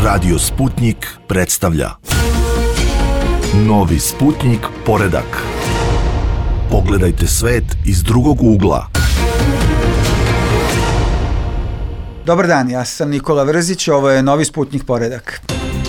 Radio Sputnik predstavlja Novi Sputnik poredak. Pogledajte svet iz drugog ugla. Dobar dan, ja sam Nikola Vrzić, ovo je Novi Sputnik poredak.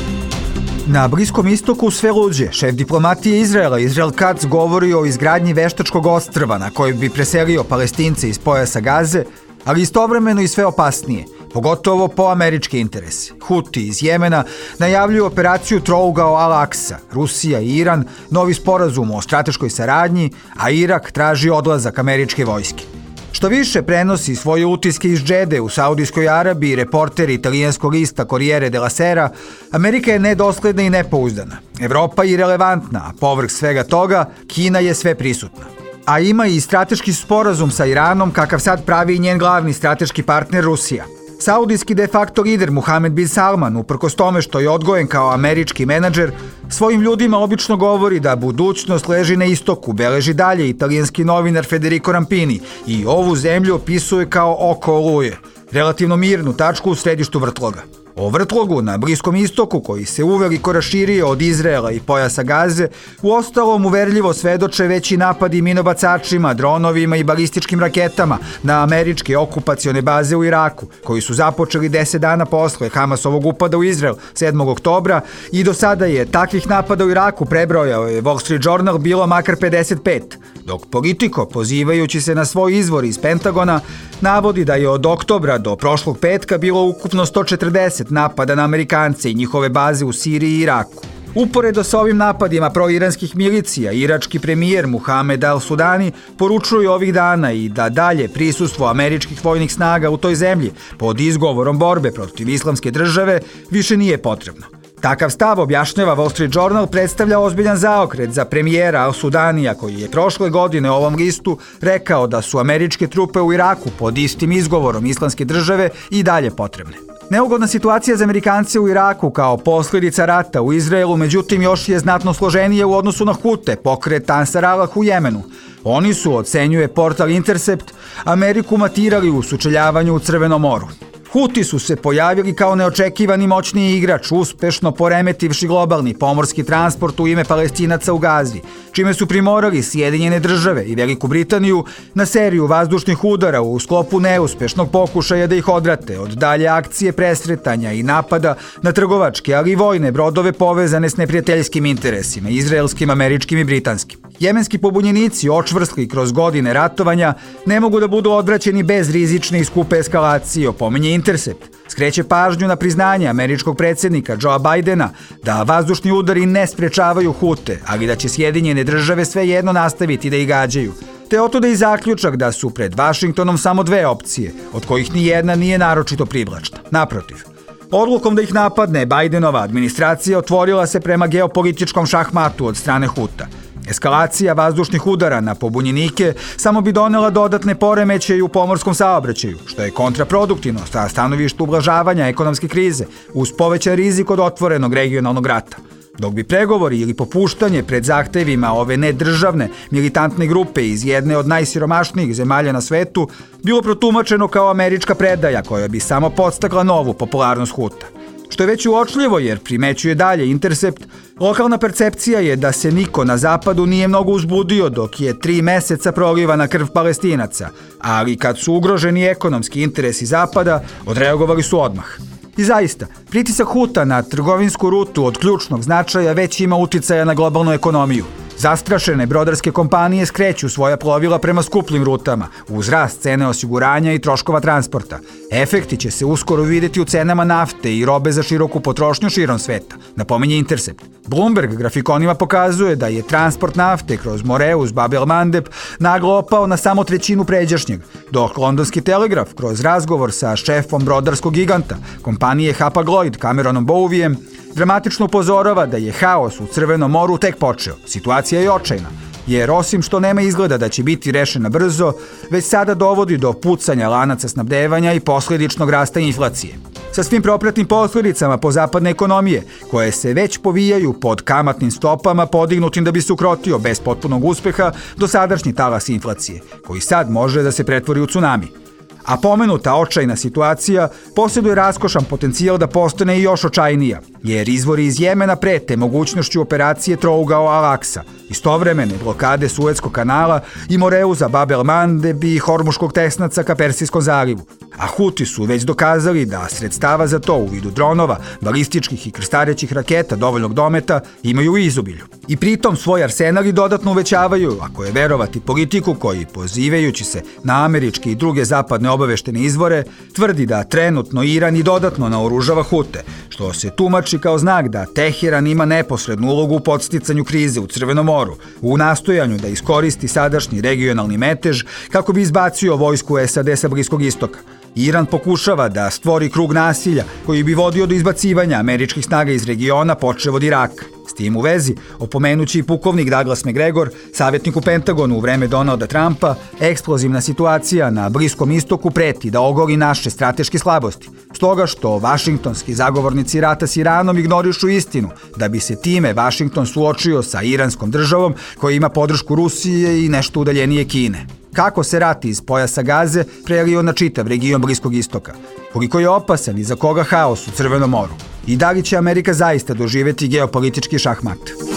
Na Bliskom istoku sve luđe. Šef diplomatije Izraela, Israel Katz, govori o izgradnji veštačkog ostrva na koji bi preselio Palestince iz pojasa Gaze, ali istovremeno i sve opasnije, pogotovo po američke interese. Huti iz Jemena najavljuju operaciju trougao Al-Aksa, Rusija i Iran, novi sporazum o strateškoj saradnji, a Irak traži odlazak američke vojske. Što više prenosi svoje utiske iz Džede u Saudijskoj Arabiji reporter italijanskog lista Corriere della Sera, Amerika je nedosledna i nepouzdana. Evropa je irelevantna, a povrh svega toga, Kina je sve prisutna. A ima i strateški sporazum sa Iranom, kakav sad pravi i njen glavni strateški partner Rusija. Saudijski de facto lider Mohamed bin Salman, uprkos tome što je odgojen kao američki menadžer, svojim ljudima obično govori da budućnost leži na istoku, beleži dalje italijanski novinar Federico Rampini i ovu zemlju opisuje kao oko oluje, relativno mirnu tačku u središtu vrtloga. O vrtlogu na Bliskom istoku, koji se uveliko raširio od Izraela i pojasa Gaze, uostalom uverljivo svedoče veći napadi minobacačima, dronovima i balističkim raketama na američke okupacione baze u Iraku, koji su započeli 10 dana posle Hamasovog upada u Izrael 7. oktobra i do sada je takvih napada u Iraku, prebrojao je Wall Street Journal, bilo makar 55, dok Politico, pozivajući se na svoj izvor iz Pentagona, navodi da je od oktobra do prošlog petka bilo ukupno 140 napada na Amerikance i njihove baze u Siriji i Iraku. Uporedo sa ovim napadima proiranskih milicija, irački premijer Muhamed al-Sudani poručuje ovih dana i da dalje prisustvo američkih vojnih snaga u toj zemlji pod izgovorom borbe protiv islamske države više nije potrebno. Takav stav, objašnjava Wall Street Journal, predstavlja ozbiljan zaokret za premijera al-Sudanija, koji je prošle godine ovom listu rekao da su američke trupe u Iraku pod istim izgovorom islamske države i dalje potrebne. Neugodna situacija za Amerikance u Iraku kao posljedica rata u Izraelu, međutim, još je znatno složenije u odnosu na Hute, pokret Ansar-Allah u Jemenu. Oni su, ocenjuje portal Intercept, Ameriku matirali u sučeljavanju u Crvenom moru. Huti su se pojavili kao neočekivani moćniji igrač, uspešno poremetivši globalni pomorski transport u ime Palestinaca u Gazi, čime su primorali Sjedinjene države i Veliku Britaniju na seriju vazdušnih udara u sklopu neuspešnog pokušaja da ih odvrate od dalje akcije presretanja i napada na trgovačke, ali i vojne brodove povezane s neprijateljskim interesima, izraelskim, američkim i britanskim. Jemenski pobunjenici, očvrstli kroz godine ratovanja, ne mogu da budu odvraćeni bez rizične i skupe eskalacije, opominje Intercept. Skreće pažnju na priznanje američkog predsjednika Joea Bidena da vazdušni udari ne sprečavaju Hute, ali da će Sjedinjene države svejedno nastaviti da ih gađaju. Te otuda i zaključak da su pred Vašingtonom samo dve opcije, od kojih ni jedna nije naročito privlačna. Naprotiv, odlukom da ih napadne, Bidenova administracija otvorila se prema geopolitičkom šahmatu od strane Huta. Eskalacija vazdušnih udara na pobunjenike samo bi donela dodatne poremećaje u pomorskom saobraćaju, što je kontraproduktivno sa stanovišta ublažavanja ekonomske krize, uz povećan rizik od otvorenog regionalnog rata. Dok bi pregovori ili popuštanje pred zahtevima ove nedržavne militantne grupe iz jedne od najsiromašnijih zemalja na svetu bilo protumačeno kao američka predaja koja bi samo podstakla novu popularnost Huta. Što je već uočljivo jer primećuje dalje Intercept, lokalna percepcija je da se niko na zapadu nije mnogo uzbudio dok je 3 meseca prolivana krv Palestinaca, ali kad su ugroženi ekonomski interesi zapada, odreagovali su odmah. I zaista, pritisak Huta na trgovinsku rutu od ključnog značaja već ima uticaja na globalnu ekonomiju. Zastrašene brodarske kompanije skreću svoja plovila prema skupljim rutama, uz rast cene osiguranja i troškova transporta. Efekti će se uskoro vidjeti u cenama nafte i robe za široku potrošnju širom sveta, napominje Intercept. Bloomberg grafikonima pokazuje da je transport nafte kroz Moreus Bab el-Mandeb naglo opao na samo trećinu pređašnjeg, dok londonski Telegraf kroz razgovor sa šefom brodarskog giganta, kompanije Hapag-Lloyd Cameronom Bowijem, dramatično upozorava da je haos u Crvenom moru tek počeo. Situacija je očajna, jer osim što nema izgleda da će biti rešena brzo, već sada dovodi do pucanja lanaca snabdevanja i posljedičnog rasta inflacije. Sa svim propratnim posljedicama po zapadne ekonomije, koje se već povijaju pod kamatnim stopama podignutim da bi se ukrotio bez potpunog uspeha dosadašnji talas inflacije, koji sad može da se pretvori u tsunami. A pomenuta očajna situacija posjeduje raskošan potencijal da postane i još očajnija, jer izvori iz Jemena prete mogućnošću operacije Trougao Al-Aksa, istovremene blokade Suetskog kanala i Moreuza Bab el-Mandeb i Hormuškog tesnaca ka Persijskom zalivu. A Huti su već dokazali da sredstava za to u vidu dronova, balističkih i krstarećih raketa dovoljnog dometa imaju u izobilju. I pritom svoj arsenal i dodatno uvećavaju, ako je verovati politiku koji, pozivajući se na američke i druge zapadne obaveštene izvore, tvrdi da trenutno Iran i dodatno naoružava Hute, što se tumači kao znak da Teheran ima neposrednu ulogu u podsticanju krize u Crvenom moru, u nastojanju da iskoristi sadašnji regionalni metež kako bi izbacio vojsku SAD sa Bliskog istoka. Iran pokušava da stvori krug nasilja koji bi vodio do izbacivanja američkih snaga iz regiona počev od Iraka. S tim u vezi, opomenući i pukovnik Douglas McGregor, savjetnik u Pentagonu u vreme Donalda Trumpa, eksplozivna situacija na Bliskom istoku preti da ogoli naše strateške slabosti. Stoga što vašingtonski zagovornici rata s Iranom ignorišu istinu, da bi se time Vašington suočio sa iranskom državom koja ima podršku Rusije i nešto udaljenije Kine. Kako se rat iz pojasa Gaze prelio na čitav region Bliskog istoka? Koliko je opasan i za koga haos u Crvenom moru? I da li će Amerika zaista doživjeti geopolitički šahmat?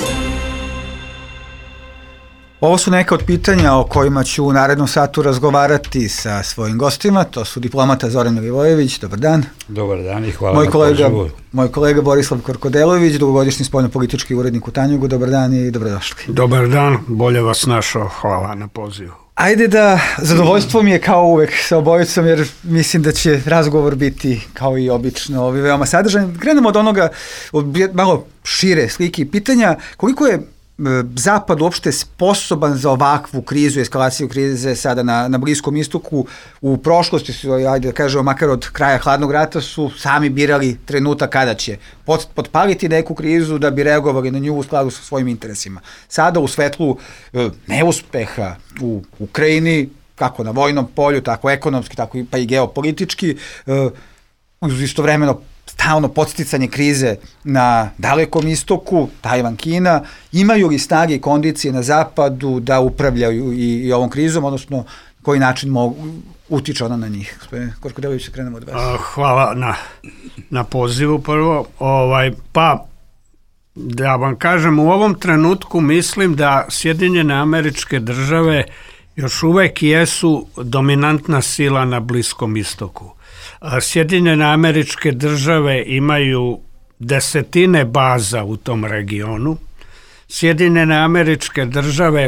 Ovo su neka od pitanja o kojima ću u narednom satu razgovarati sa svojim gostima. To su diplomata Zoran Milivojević, dobar dan. Dobar dan i hvala na pozivu. Moj kolega Borislav Korkodelović, dugogodišnji spoljnopolitički urednik u Tanjugu, dobar dan i dobrodošli. Dobar dan, bolje vas našao, hvala na pozivu. Ajde da, zadovoljstvo mi je kao uvek sa obojicom, jer mislim da će razgovor biti kao i obično veoma sadržajan. Krenemo od onoga, od malo šire slike i pitanja, koliko je Zapad uopšte sposoban za ovakvu krizu, eskalaciju krize sada na Bliskom istoku. U prošlosti su, ajde da kažemo, makar od kraja hladnog rata su sami birali trenutak kada će potpaliti neku krizu da bi reagovali na nju u skladu sa svojim interesima. Sada u svetlu neuspeha u Ukrajini, kako na vojnom polju, tako ekonomski, tako pa i geopolitički, istovremeno stalno podsticanje krize na Dalekom istoku, Tajvan, Kina, imaju li snage i kondicije na zapadu da upravljaju i ovom krizom, odnosno koji način utiče ona na njih? Gospodine Korkodelović, krenemo od vas. Hvala na pozivu prvo. Pa, da vam kažem, u ovom trenutku mislim da Sjedinjene Američke Države još uvek jesu dominantna sila na Bliskom istoku. Sjedinjene Američke Države imaju desetine baza u tom regionu. Sjedinjene Američke Države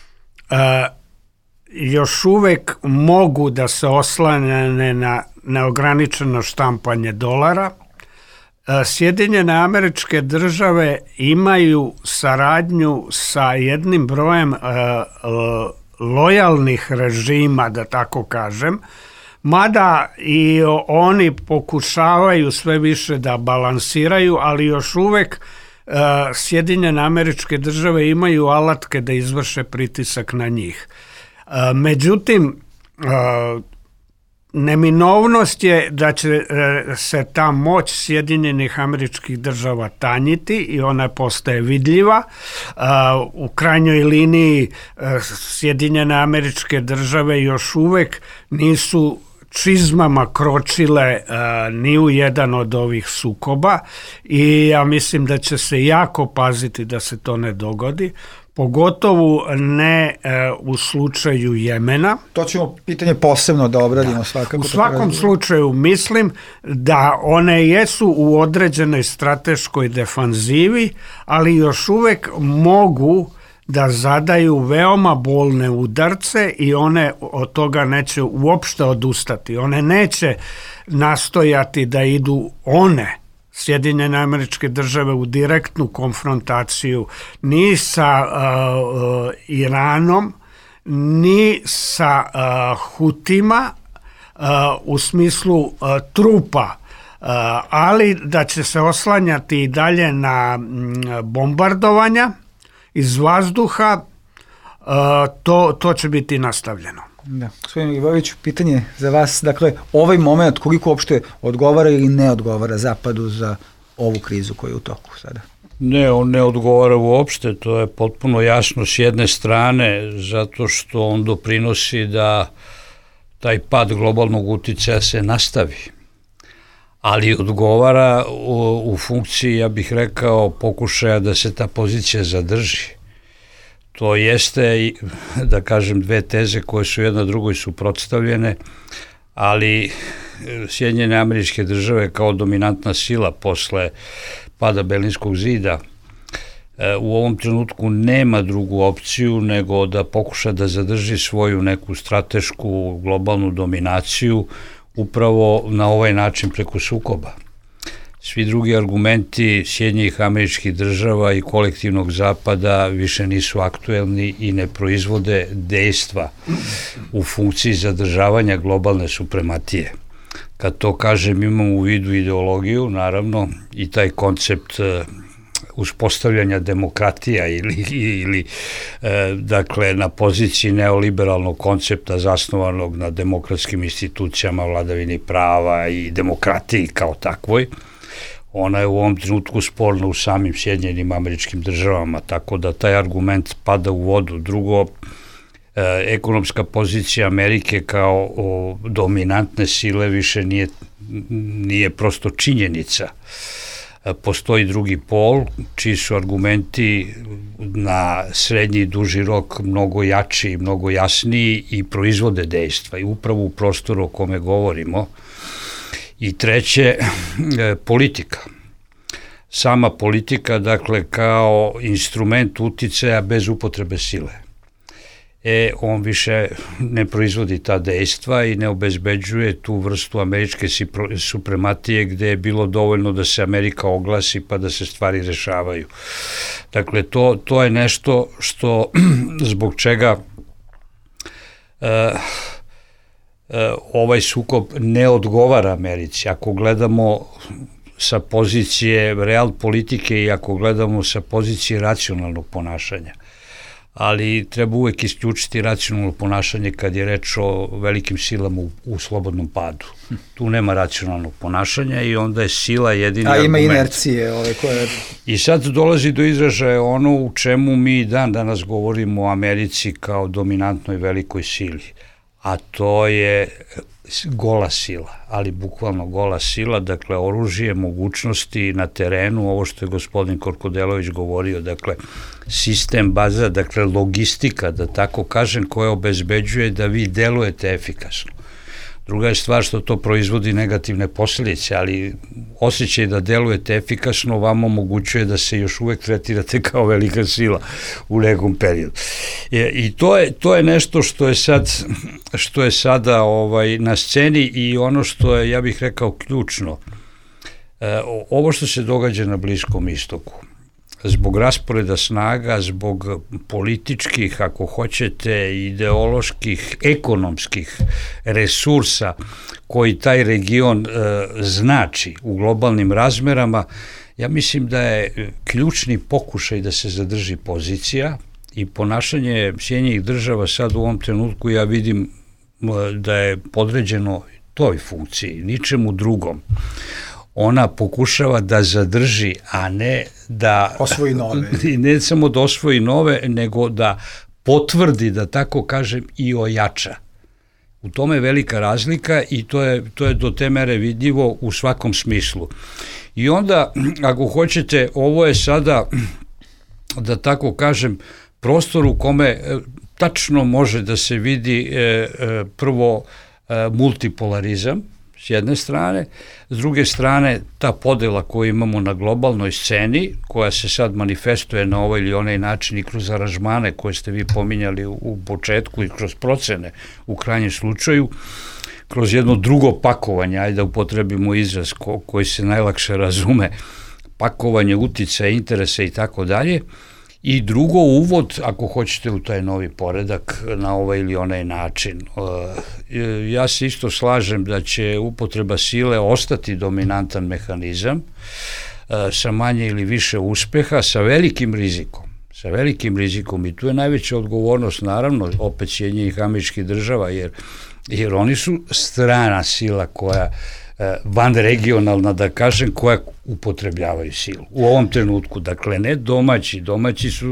još uvek mogu da se oslane na neograničeno štampanje dolara. Sjedinjene Američke Države imaju saradnju sa jednim brojem lojalnih režima, da tako kažem, mada i oni pokušavaju sve više da balansiraju, ali još uvek Sjedinjene Američke Države imaju alatke da izvrše pritisak na njih. Međutim, neminovnost je da će se ta moć Sjedinjenih Američkih Država tanjiti i ona postaje vidljiva. U krajnjoj liniji Sjedinjene Američke Države još uvek nisu čizmama kročile ni u jedan od ovih sukoba i ja mislim da će se jako paziti da se to ne dogodi, pogotovo ne u slučaju Jemena. To ćemo pitanje posebno da obradimo svakako. U svakom slučaju mislim da one jesu u određenoj strateškoj defanzivi, ali još uvek mogu da zadaju veoma bolne udarce i one od toga neće uopšte odustati. One neće nastojati da idu Sjedinjene Američke Države u direktnu konfrontaciju ni sa Iranom, ni sa Hutima u smislu trupa, ali da će se oslanjati i dalje na bombardovanja iz vazduha, to će biti nastavljeno. Da. Gospodin Milivojević, pitanje za vas, dakle, ovaj moment koliko uopšte odgovara ili ne odgovara Zapadu za ovu krizu koja je u toku sada? Ne, on ne odgovara uopšte, to je potpuno jasno s jedne strane, zato što on doprinosi da taj pad globalnog uticaja se nastavi, ali odgovara u funkciji, ja bih rekao, pokušaja da se ta pozicija zadrži. To jeste, da kažem, dve teze koje su jedna drugoj suprotstavljene, ali Sjedinjene Američke Države kao dominantna sila posle pada Berlinskog zida u ovom trenutku nema drugu opciju nego da pokuša da zadrži svoju neku stratešku globalnu dominaciju upravo na ovaj način preko sukoba. Svi drugi argumenti Sjedinjenih Američkih Država i kolektivnog zapada više nisu aktuelni i ne proizvode dejstva u funkciji zadržavanja globalne suprematije. Kad to kažem, imam u vidu ideologiju, naravno, i taj koncept uspostavljanja demokratija ili dakle, na poziciji neoliberalnog koncepta zasnovanog na demokratskim institucijama, vladavini prava i demokratiji kao takvoj. Ona je u ovom trenutku sporna u samim Sjedinjenim Američkim Državama, tako da taj argument pada u vodu. Drugo, ekonomska pozicija Amerike kao dominantne sile više nije prosto činjenica. Postoji drugi pol, čiji su argumenti na srednji i duži rok mnogo jači i mnogo jasniji i proizvode dejstva i upravo u prostoru o kome govorimo. I treće, politika. Sama politika, dakle, kao instrument uticaja bez upotrebe sile. On više ne proizvodi ta dejstva i ne obezbeđuje tu vrstu američke suprematije gde je bilo dovoljno da se Amerika oglasi pa da se stvari rešavaju. Dakle, to je nešto što zbog čega ovaj sukob ne odgovara Americi. Ako gledamo sa pozicije real politike i ako gledamo sa pozicije racionalnog ponašanja, ali treba uvek isključiti racionalno ponašanje kad je reč o velikim silama u slobodnom padu. Tu nema racionalnog ponašanja i onda je sila jedini argument. A ima inercije koje... I sad dolazi do izražaja ono u čemu mi danas govorimo o Americi kao dominantnoj velikoj sili, a to je gola sila, ali bukvalno gola sila, dakle oružje, mogućnosti na terenu, ovo što je gospodin Korkodelović govorio, dakle sistem, baza, dakle logistika, da tako kažem, koja obezbeđuje da vi delujete efikasno. Druga je stvar što to proizvodi negativne posljedice, ali osjećaj da delujete efikasno vam omogućuje da se još uvek tretirate kao velika sila u nekom periodu. I to je nešto što je sada na sceni i ono što je, ja bih rekao, ključno. Ovo što se događa na Bliskom istoku, zbog rasporeda snaga, zbog političkih, ako hoćete, ideoloških, ekonomskih resursa koji taj region znači u globalnim razmerama, ja mislim da je ključni pokušaj da se zadrži pozicija i ponašanje Sjedinjenih Država sad u ovom trenutku ja vidim da je podređeno toj funkciji, ničemu drugom. Ona pokušava da zadrži, a ne da... Osvoji nove. Ne samo da osvoji nove, nego da potvrdi, da tako kažem, i ojača. U tome je velika razlika i to je do te mere vidljivo u svakom smislu. I onda, ako hoćete, ovo je sada, da tako kažem, prostor u kome tačno može da se vidi prvo multipolarizam, s jedne strane, s druge strane ta podela koju imamo na globalnoj sceni, koja se sad manifestuje na ovaj ili onaj način i kroz aranžmane koje ste vi pominjali u početku i kroz procene u krajnjem slučaju, kroz jedno drugo pakovanje, ajde da upotrebimo izraz koji se najlakše razume, pakovanje uticaja, interesa i tako dalje, i drugo, uvod, ako hoćete, u taj novi poredak na ovaj ili onaj način. Ja se isto slažem da će upotreba sile ostati dominantan mehanizam sa manje ili više uspeha, sa velikim rizikom i tu je najveća odgovornost, naravno, opet Sjedinjenih Američkih Država, jer oni su strana sila koja vanregionalna, da kažem, koja upotrebljavaju silu u ovom trenutku. Dakle, ne domaći su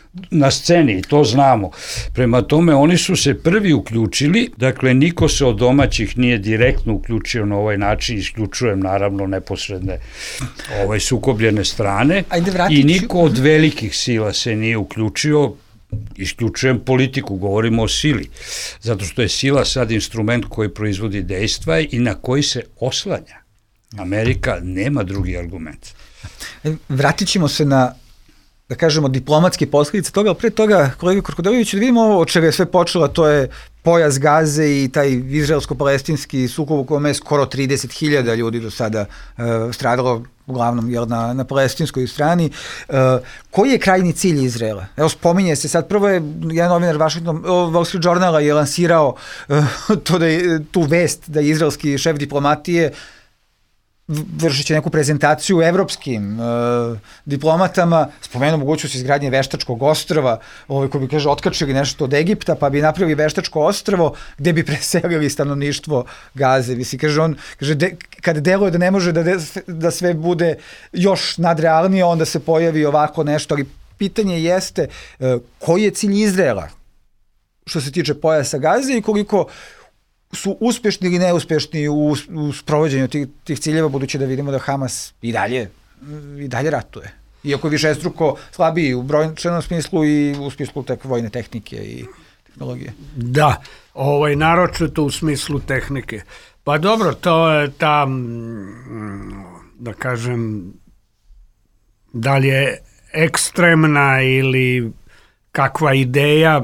na sceni i to znamo. Prema tome, oni su se prvi uključili, dakle, niko se od domaćih nije direktno uključio na ovaj način, isključujem naravno neposredne sukobljene strane i niko od velikih sila se nije uključio, isključujem politiku, govorimo o sili, zato što je sila sad instrument koji proizvodi dejstva i na koji se oslanja. Amerika nema drugi argument. Vratit ćemo se na, da kažemo, diplomatske posljedice toga, ali pre toga, kolega Krkodelović, da vidimo ovo od čega je sve počelo, to je pojas Gaze i taj izraelsko-palestinski sukob u kome je skoro 30.000 ljudi do sada stradalo, uglavnom na palestinskoj strani. Koji je krajni cilj Izraela? Evo, spominje se sad, prvo je jedan novinar Wall Street Journala je lansirao tu vest da je izraelski šef diplomatije vršit će neku prezentaciju evropskim diplomatama, spomenuo mogućnost izgradnje veštačkog ostrva, koji bi, kaže, otkačili nešto od Egipta, pa bi napravili veštačko ostrvo gde bi preselili stanovništvo Gaze. Kaže, kada deluje da ne može da sve bude još nadrealnije, onda se pojavi ovako nešto, ali pitanje jeste koji je cilj Izraela što se tiče pojasa Gaze i koliko su uspešni ili neuspešni u sprovođenju tih ciljeva, budući da vidimo da Hamas i dalje ratuje. Iako je višestruko slabiji u brojčanom smislu i u smislu vojne tehnike i tehnologije. Da, naročito u smislu tehnike. Pa dobro, to je ta, da kažem, da li je ekstremna ili kakva ideja,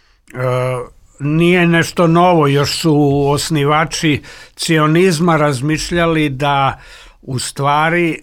nije nešto novo, još su osnivači cionizma razmišljali da u stvari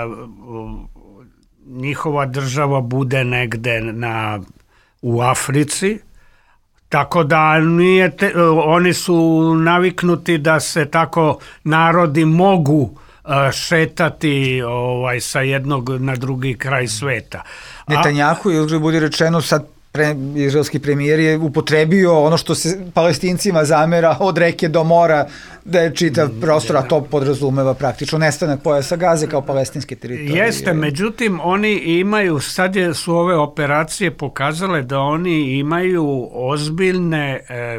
njihova država bude negde u Africi, tako da oni su naviknuti da se tako narodi mogu šetati sa jednog na drugi kraj sveta. Netanjahu, ili budi rečeno, sad izraelski premijer je upotrebio ono što se Palestincima zamera od reke do mora, da je čitav prostor, a to podrazumeva praktično nestanak pojasa Gaze kao palestinske teritorije. Jeste, međutim, oni imaju, sad su ove operacije pokazale da oni imaju ozbiljne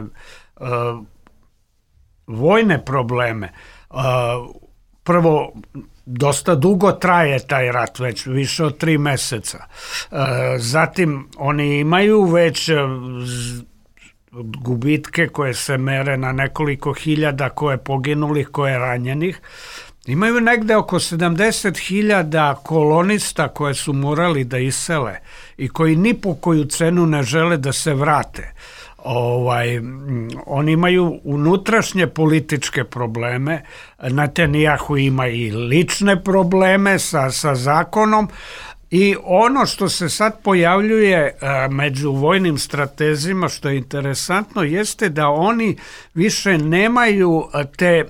vojne probleme. Prvo, dosta dugo traje taj rat, već više od 3 meseca. Zatim, oni imaju već gubitke koje se mere na nekoliko hiljada, koje poginulih, koje ranjenih. Imaju negde oko 70.000 kolonista koje su morali da isele i koji ni po koju cenu ne žele da se vrate. Oni imaju unutrašnje političke probleme, Netanjahu ima i lične probleme sa zakonom i ono što se sad pojavljuje među vojnim stratezima, što je interesantno, jeste da oni više nemaju te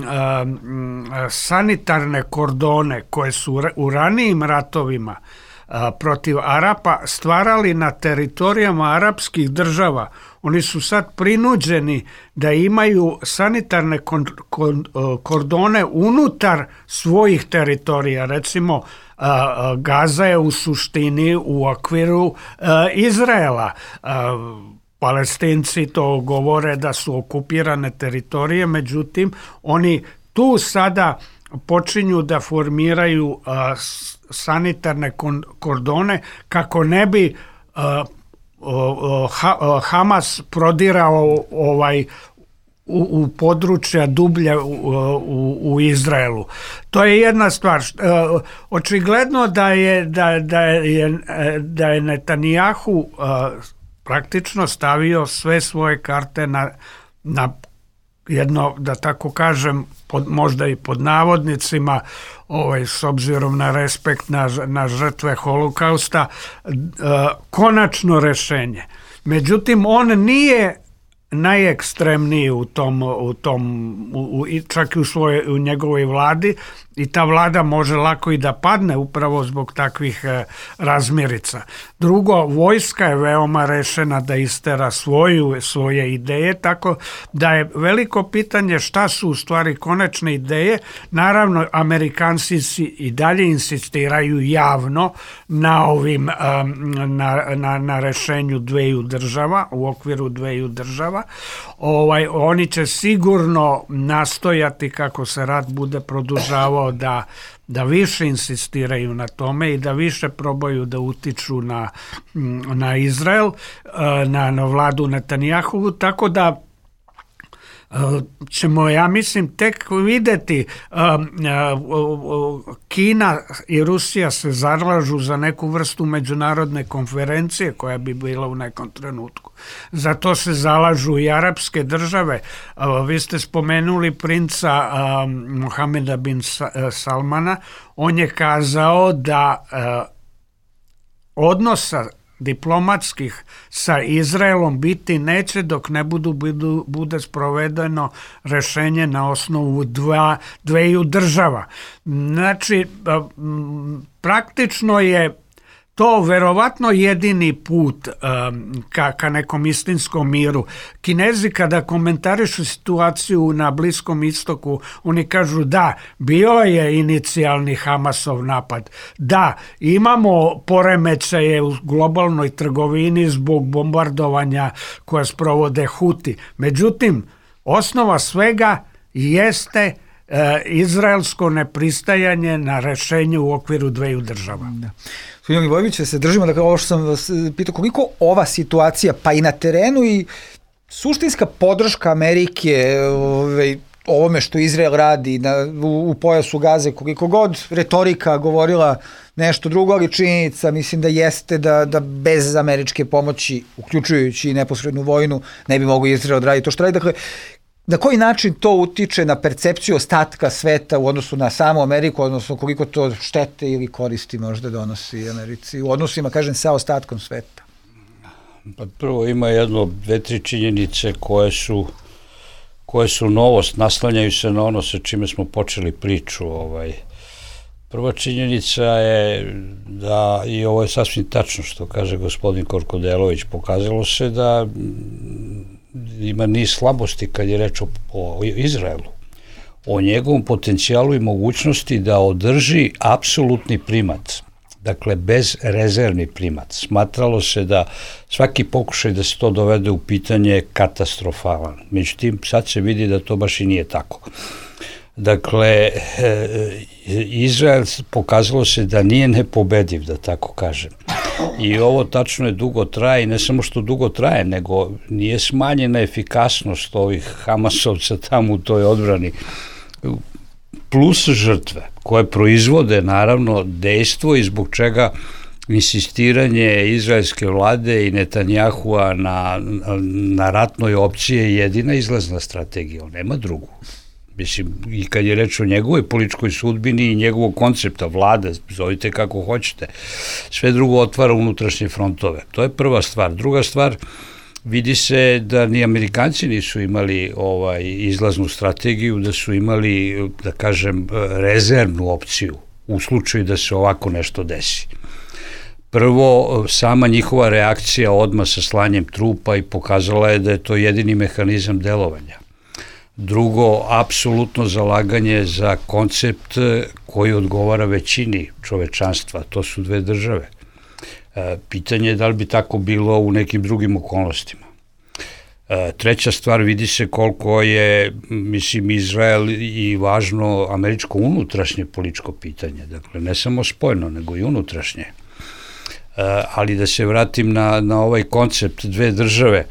sanitarne kordone koje su u ranijim ratovima protiv Arapa stvarali na teritorijama arapskih država. Oni su sad prinuđeni da imaju sanitarne kordone unutar svojih teritorija. Recimo, Gaza je u suštini u okviru Izraela. Palestinci to govore da su okupirane teritorije, međutim, oni tu sada počinju da formiraju sanitarne kordone kako ne bi Hamas prodirao u područja dublje u Izraelu. To je jedna stvar. Očigledno da je Netanjahu praktično stavio sve svoje karte na jedno, da tako kažem, možda i pod navodnicima, s obzirom na respekt na žrtve Holokausta, konačno rešenje. Međutim, on nije najekstremniji čak i u njegovoj vladi, I ta vlada može lako i da padne upravo zbog takvih razmirica. Drugo, vojska je veoma rešena da istera svoje ideje, tako da je veliko pitanje šta su u stvari konečne ideje. Naravno, Amerikanci i dalje insistiraju javno na ovim na rešenju dveju država, u okviru dveju država. Oni će sigurno nastojati, kako se rat bude produžavao, da više insistiraju na tome i da više probaju da utiču na Izrael, na vladu Netanjahu, tako da ćemo, ja mislim, tek videti. Kina i Rusija se zalažu za neku vrstu međunarodne konferencije koja bi bila u nekom trenutku. Zato se zalažu i arapske države. Vi ste spomenuli princa Mohameda bin Salmana. On je kazao da odnosa diplomatskih sa Izraelom biti neće dok ne bude sprovedeno rešenje na osnovu dveju država. Znači, praktično je to verovatno jedini put ka nekom istinskom miru. Kinezi kada komentarišu situaciju na Bliskom istoku, oni kažu da, bio je inicijalni Hamasov napad. Da, imamo poremećaje u globalnoj trgovini zbog bombardovanja koja sprovode Huti. Međutim, osnova svega jeste izraelsko nepristajanje na rešenje u okviru dveju država. Da. Gospodin Milivojević, se držimo, dakle, ovo što sam vas pitao, koliko ova situacija, pa i na terenu i suštinska podrška Amerike ovome što Izrael radi u pojasu Gaze, koliko god retorika govorila nešto drugo, ali činjenica, mislim da jeste da bez američke pomoći, uključujući neposrednu vojnu, ne bi mogo Izrael odraditi to što radi. Dakle, na koji način to utiče na percepciju ostatka sveta u odnosu na samu Ameriku, odnosno koliko to štete ili koristi možda donosi Americi u odnosima, kažem, sa ostatkom sveta? Pa prvo ima dve, tri činjenice koje su novost, naslanjaju se na ono sa čime smo počeli priču. Prva činjenica je da, i ovo je sasvim tačno što kaže gospodin Korkodelović, pokazalo se da ima niz slabosti kad je reč o Izraelu, o njegovom potencijalu i mogućnosti da održi apsolutni primat, dakle bezrezervni primat. Smatralo se da svaki pokušaj da se to dovede u pitanje je katastrofalan. Međutim, sad se vidi da to baš i nije tako. Dakle, Izrael pokazalo se da nije nepobediv, da tako kažem. I ovo tačno je dugo traje, i ne samo što dugo traje, nego nije smanjena efikasnost ovih Hamasovca tamo u toj odbrani. Plus žrtve koje proizvode naravno dejstvo i zbog čega insistiranje izraelske vlade i Netanjahua na ratnoj opciji je jedina izlazna strategija, on nema drugu. Mislim, i kad je reč o njegovoj političkoj sudbini i njegovog koncepta vlade, zovite kako hoćete, sve drugo otvara unutrašnje frontove. To je prva stvar. Druga stvar, vidi se da ni Amerikanci nisu imali izlaznu strategiju, da su imali, da kažem, rezervnu opciju u slučaju da se ovako nešto desi. Prvo, sama njihova reakcija odmah sa slanjem trupa i pokazala je da je to jedini mehanizam delovanja. Drugo, apsolutno zalaganje za koncept koji odgovara većini čovečanstva, to su dve države. Pitanje je da li bi tako bilo u nekim drugim okolnostima. Treća stvar, vidi se koliko je, mislim, Izrael i važno američko unutrašnje političko pitanje, dakle ne samo spoljno, nego i unutrašnje. Ali da se vratim na ovaj koncept dve države,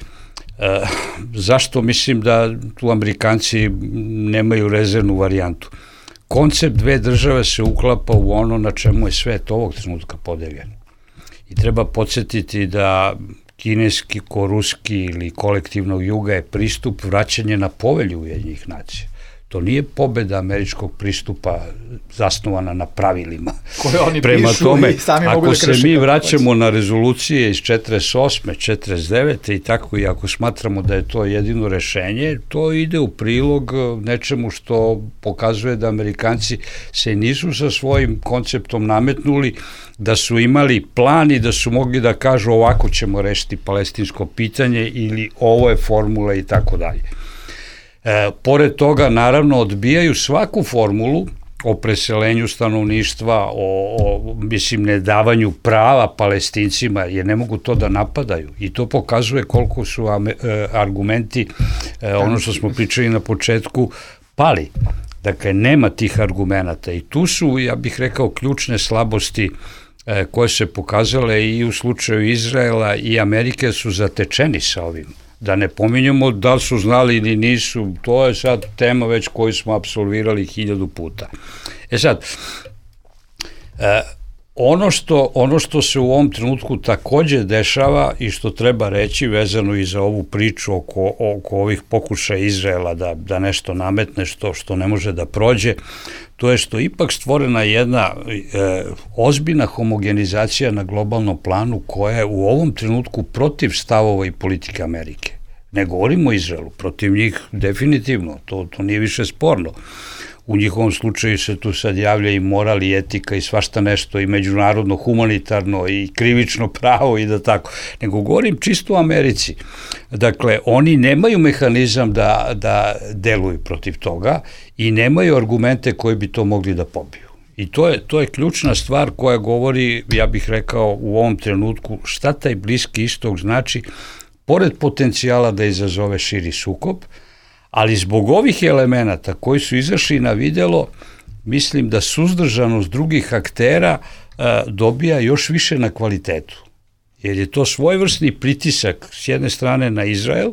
zašto mislim da tu Amerikanci nemaju rezervnu varijantu? Koncept dve države se uklapa u ono na čemu je svet ovog trenutka podeljen. I treba podsjetiti da kineski, ruski ili kolektivnog juga je pristup vraćanje na povelju Ujedinjenih nacija. To nije pobeda američkog pristupa zasnovana na pravilima. Koje oni Prema pišu tome, i sami mogu da kreše. ako se mi vraćamo na rezolucije iz 48. 49. i tako, i ako smatramo da je to jedino rešenje, to ide u prilog nečemu što pokazuje da Amerikanci se nisu sa svojim konceptom nametnuli, da su imali plan i da su mogli da kažu ovako ćemo rešiti palestinsko pitanje ili ovo je formula i tako dalje. Pored toga, naravno, odbijaju svaku formulu o preselenju stanovništva, o nedavanju prava Palestincima, jer ne mogu to da napadaju. I to pokazuje koliko su argumenti, ono što smo pričali na početku, pali. Dakle, nema tih argumenata. I tu su, ja bih rekao, ključne slabosti koje se pokazale i u slučaju Izraela i Amerike su zatečeni sa ovim. Da ne pominjamo da li su znali ili nisu, to je sad tema već koju smo apsolvirali 1000 puta. Sad, ono što se u ovom trenutku takođe dešava i što treba reći vezano i za ovu priču oko ovih pokušaja Izraela da nešto nametne što ne može da prođe, to je što ipak stvorena jedna ozbiljna homogenizacija na globalnom planu koja je u ovom trenutku protiv stavova i politike Amerike. Ne govorimo o Izraelu, protiv njih definitivno, to nije više sporno. U njihovom slučaju se tu sad javlja i moral i etika i svašta nešto, i međunarodno, humanitarno i krivično pravo i da tako. Nego govorim čisto o Americi. Dakle, oni nemaju mehanizam da deluju protiv toga i nemaju argumente koji bi to mogli da pobiju. I to je ključna stvar koja govori, ja bih rekao, u ovom trenutku šta taj Bliski istok znači, pored potencijala da izazove širi sukob, ali zbog ovih elemenata koji su izašli na videlo, mislim da suzdržanost drugih aktera dobija još više na kvalitetu. Jer je to svojevrsni pritisak s jedne strane na Izrael,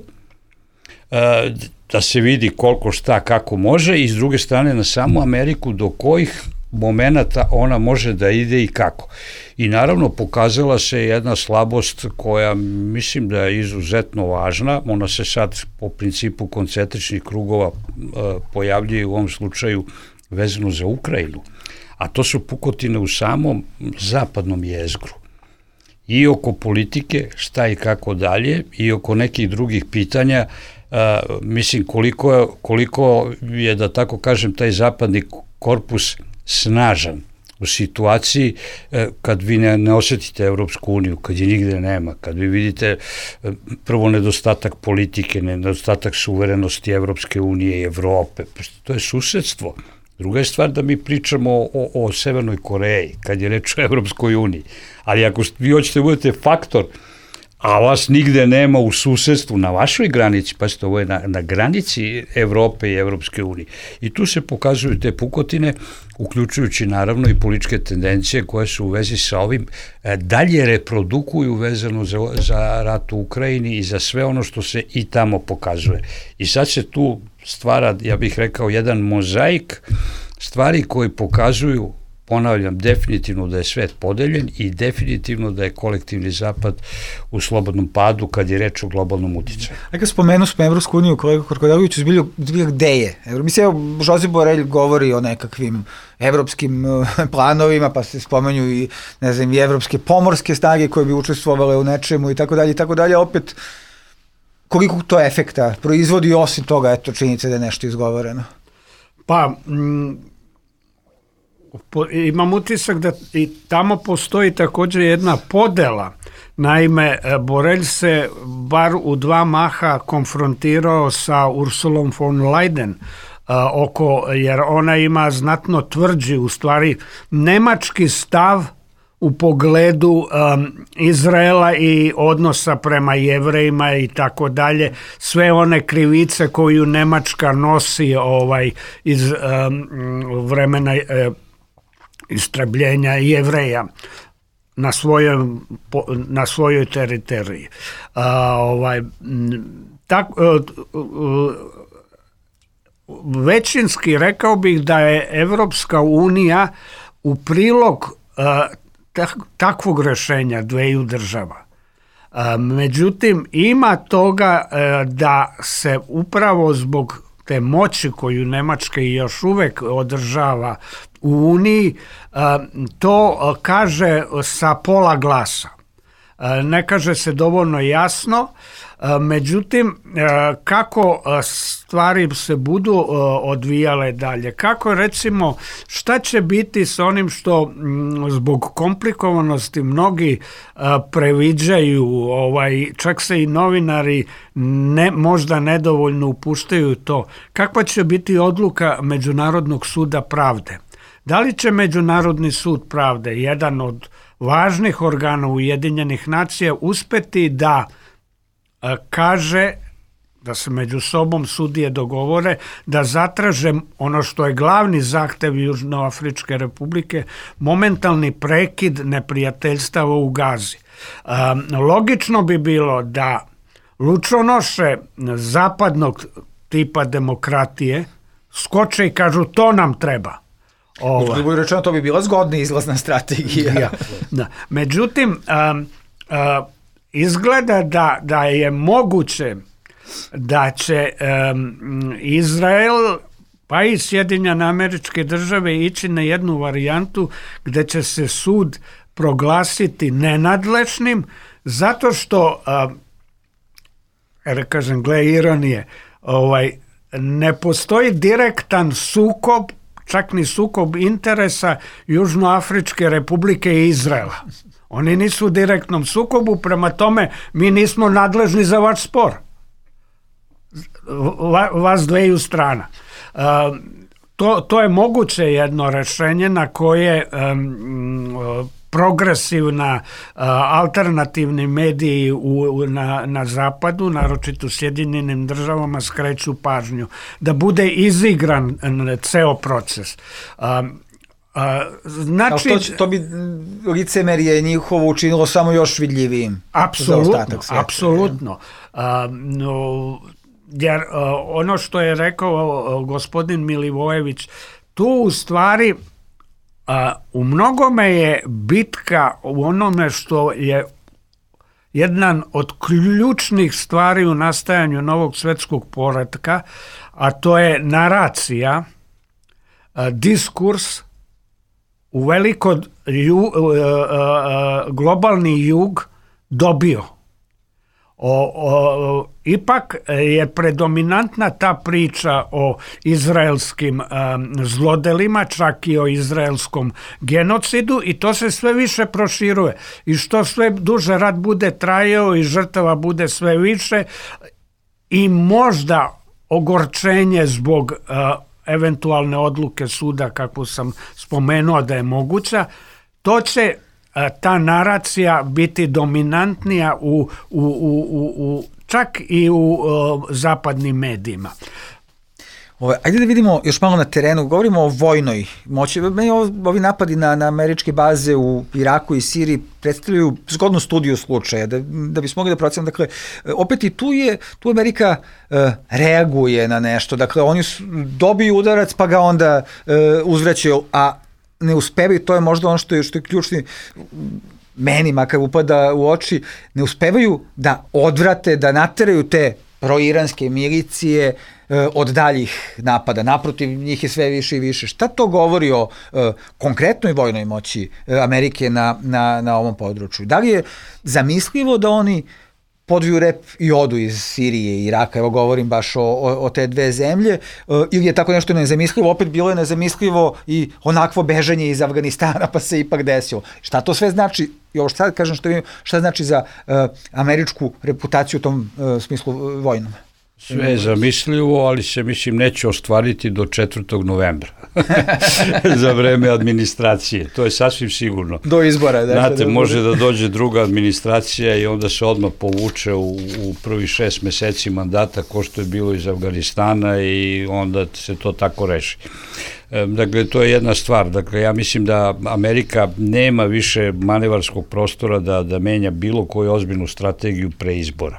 da se vidi koliko šta kako može, i s druge strane na samu Ameriku do kojih momenata ona može da ide i kako. I naravno pokazala se jedna slabost koja mislim da je izuzetno važna, ona se sad po principu koncentričnih krugova pojavljuje u ovom slučaju vezano za Ukrajinu, a to su pukotine u samom zapadnom jezgru. I oko politike, šta i kako dalje, i oko nekih drugih pitanja, mislim koliko je, da tako kažem, taj zapadni korpus snažan u situaciji kad vi ne osetite Evropsku uniju, kad je nigde nema, kad vi vidite prvo nedostatak politike, nedostatak suverenosti Evropske unije i Evrope, to je susedstvo. Druga je stvar da mi pričamo o Severnoj Koreji, kad je reč o Evropskoj uniji, ali ako vi hoćete da budete faktor, a vas nigde nema u susedstvu, na vašoj granici, pa ovo je na granici Evrope i Evropske unije. I tu se pokazuju te pukotine, uključujući naravno i političke tendencije koje su u vezi sa ovim dalje reprodukuju vezano za rat u Ukrajini i za sve ono što se i tamo pokazuje. I sad se tu stvara, ja bih rekao, jedan mozaik stvari koji pokazuju, ponavljam, definitivno da je svet podeljen i definitivno da je kolektivni zapad u slobodnom padu kad je reč o globalnom uticaju. Kad spomenu smo Evropsku uniju, kolega Korkodagović, zbilja gde je? Mislim, Josep Borrell govori o nekakvim evropskim planovima, pa se spomenju i, ne znam, i evropske pomorske snage koje bi učestvovale u nečemu i tako dalje, opet koliko to efekta proizvodi, osim toga, eto, činjenica da je nešto izgovoreno? Pa, imam utisak da i tamo postoji također jedna podela. Naime, Borrell se bar u 2 maha konfrontirao sa Ursulom von Leyen, jer ona ima znatno tvrđi, u stvari, nemački stav u pogledu Izraela i odnosa prema Jevrejima i tako dalje, sve one krivice koju Nemačka nosi iz vremena istrebljenja Jevreja na svojoj teritoriji. Većinski rekao bih da je Evropska unija u prilog takvog rešenja dveju država. Međutim, ima toga da se upravo zbog te moći koju Nemačka još uvek održava u Uniji, to kaže sa pola glasa. Ne kaže se dovoljno jasno, međutim, kako stvari se budu odvijale dalje, kako recimo, šta će biti s onim što zbog komplikovanosti mnogi previđaju, čak se i novinari možda nedovoljno upuštaju to, kakva će biti odluka Međunarodnog suda pravde? Da li će Međunarodni sud pravde, jedan od važnih organa Ujedinjenih nacija, uspeti da kaže, da se među sobom sudije dogovore, da zatraže ono što je glavni zahtev Južnoafričke republike, momentalni prekid neprijateljstava u Gazi. Logično bi bilo da lučonoše zapadnog tipa demokratije skoče i kažu to nam treba. Rečeno, to bi bila zgodna izlazna strategija. Da. Međutim, izgleda da je moguće da će Izrael pa i Sjedinjene Američke Države ići na jednu varijantu gde će se sud proglasiti nenadležnim zato što, kažem, gle ironije, ne postoji direktan sukob, čak ni sukob interesa Južnoafričke Republike i Izraela. Oni nisu u direktnom sukobu, prema tome mi nismo nadležni za vaš spor. Vas dveju strana. To je moguće jedno rešenje na koje progresivna alternativni mediji na zapadu, naročito u Sjedinjenim Državama, skreću pažnju. Da bude izigran ceo proces. Znači, to bi licemerje njihovo učinilo samo još vidljivijim. Apsolutno. Jer ono što je rekao gospodin Milivojević, tu u stvari u mnogome je bitka u onome što je jedan od ključnih stvari u nastajanju novog svetskog poretka, a to je naracija, diskurs u veliko globalni jug dobio. Ipak je predominantna ta priča o izraelskim zlodelima, čak i o izraelskom genocidu, i to se sve više proširuje. I što sve duže rat bude trajao i žrtava bude sve više, i možda ogorčenje zbog eventualne odluke suda, kako sam spomenuo da je moguća, to će ta naracija biti dominantnija čak i u zapadnim medijima. Ajde da vidimo još malo na terenu, govorimo o vojnoj moći. Ovi napadi na američke baze u Iraku i Siriji predstavljaju zgodnu studiju slučaja, da bismo mogli da procenimo. Dakle, opet i tu Amerika reaguje na nešto. Dakle, oni dobiju udarac pa ga onda uzvraćaju, a ne uspevaju, to je možda ono što je ključni, meni makar upada u oči, ne uspevaju da odvrate, da nateraju te proiranske milicije od daljih napada. Naprotiv, njih je sve više i više. Šta to govori o konkretnoj vojnoj moći Amerike na ovom području? Da li je zamislivo da oni podviju rep i odu iz Sirije i Iraka, evo govorim baš o te dve zemlje, ili je tako nešto nezamislivo? Opet bilo je nezamislivo i onakvo bežanje iz Afganistana, pa se ipak desilo. Šta to sve znači, i ovo šta kažem, šta znači za američku reputaciju u tom smislu vojnom? Sve je zamislivo, ali se, mislim, neće ostvariti do 4. novembra za vreme administracije. To je sasvim sigurno. Do izbora. Znate, može da dođe druga administracija i onda se odmah povuče u prvi 6 meseci mandata, ko što je bilo iz Afganistana, i onda se to tako reši. Dakle, to je jedna stvar. Dakle, ja mislim da Amerika nema više manevarskog prostora da menja bilo koju ozbiljnu strategiju pre izbora.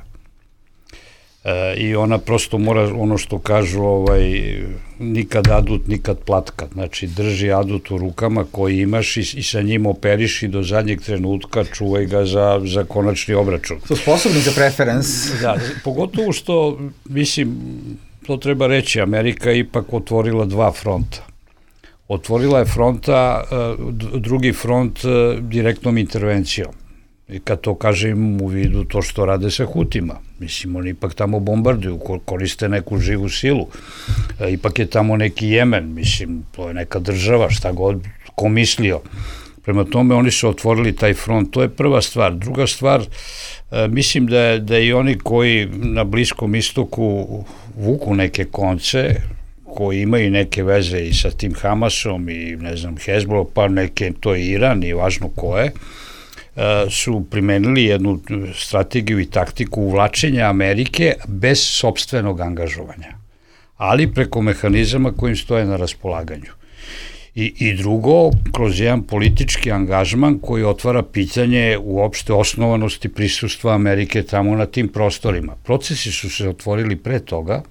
I ona prosto mora, ono što kažu, nikad adut, nikad platka. Znači, drži adut u rukama koji imaš i sa njim operiš i do zadnjeg trenutka čuvaj ga za konačni obračun. Su sposobni za preferens. Da, pogotovo što, mislim, to treba reći, Amerika je ipak otvorila dva fronta. Otvorila je drugi front direktnom intervencijom. I kad to kažem u vidu to što rade sa Hutima. Mislim, oni ipak tamo bombarduju, koriste neku živu silu. Ipak je tamo neki Jemen, mislim, to je neka država, šta god ko mislio. Prema tome, oni su otvorili taj front, to je prva stvar. Druga stvar, mislim da i oni koji na Bliskom istoku vuku neke konce, koji imaju neke veze i sa tim Hamasom i, ne znam, Hezbollah, pa neke, to je Iran, nije važno ko je, su primenili jednu strategiju i taktiku uvlačenja Amerike bez sopstvenog angažovanja, ali preko mehanizama kojim stoje na raspolaganju. I drugo, kroz jedan politički angažman koji otvara pitanje uopšte osnovanosti prisustva Amerike tamo na tim prostorima. Procesi su se otvorili pre toga,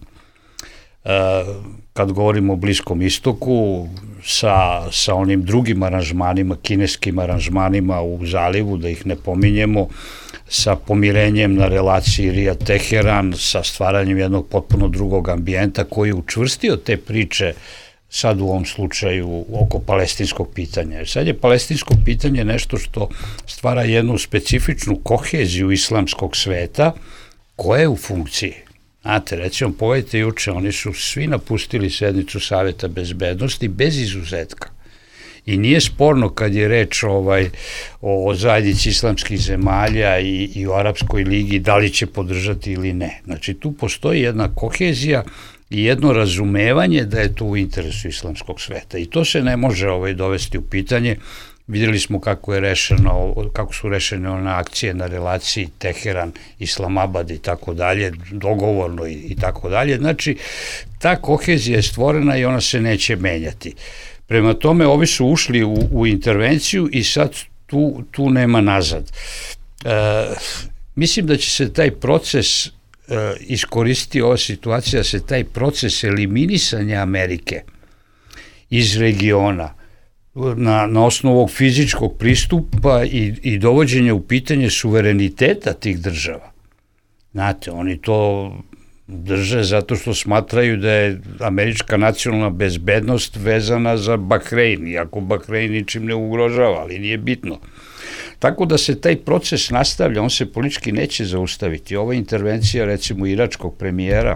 kad govorimo o Bliskom istoku, sa onim drugim aranžmanima, kineskim aranžmanima u zalivu, da ih ne pominjemo, sa pomirenjem na relaciji Rijad-Teheran, sa stvaranjem jednog potpuno drugog ambijenta koji je učvrstio te priče sad u ovom slučaju oko palestinskog pitanja. Sad je palestinsko pitanje nešto što stvara jednu specifičnu koheziju islamskog sveta koja je u funkciji. Znate, recimo, pogledajte juče, oni su svi napustili sednicu Saveta bezbednosti bez izuzetka. I nije sporno kad je reč o zajednici islamskih zemalja i o Arapskoj ligi, da li će podržati ili ne. Znači, tu postoji jedna kohezija i jedno razumevanje da je to u interesu islamskog sveta. I to se ne može dovesti u pitanje. Vidjeli smo kako su rešene one akcije na relaciji Teheran, Islamabad i tako dalje, dogovorno i tako dalje. Znači, ta kohezija je stvorena i ona se neće menjati. Prema tome, ovi su ušli u intervenciju i sad tu nema nazad. Mislim da će se taj proces iskoristiti, ova situacija, da se taj proces eliminisanja Amerike iz regiona na osnovu ovog fizičkog pristupa i dovođenja u pitanje suvereniteta tih država. Znate, oni to drže zato što smatraju da je američka nacionalna bezbednost vezana za Bahrein, iako Bahrein ničim ne ugrožava, ali nije bitno. Tako da se taj proces nastavlja, on se politički neće zaustaviti. Ova intervencija, recimo, iračkog premijera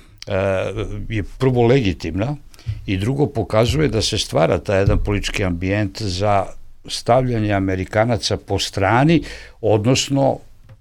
je prvo legitimna i drugo pokazuje da se stvara taj jedan politički ambijent za stavljanje Amerikanaca po strani, odnosno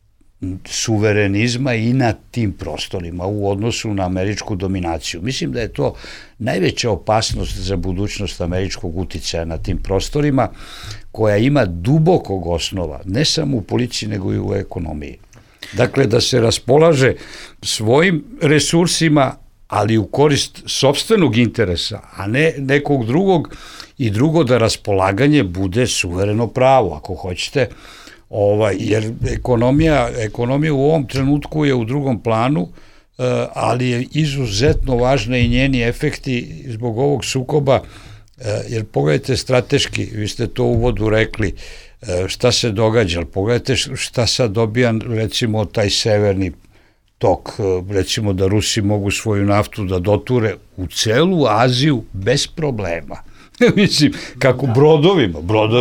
suverenizma i na tim prostorima u odnosu na američku dominaciju. Mislim da je to najveća opasnost za budućnost američkog uticaja na tim prostorima, koja ima dubokog osnova, ne samo u policiji, nego i u ekonomiji. Dakle, da se raspolaže svojim resursima, ali u korist sopstvenog interesa, a ne nekog drugog, i drugo, da raspolaganje bude suvereno pravo, ako hoćete, jer ekonomija u ovom trenutku je u drugom planu, ali je izuzetno važna i njeni efekti zbog ovog sukoba, jer pogledajte strateški, vi ste to u uvodu rekli, šta se događa, pogledajte šta sad dobija, recimo, taj severni tok, recimo da Rusi mogu svoju naftu da doture u celu Aziju bez problema. Mislim, kako brodovima,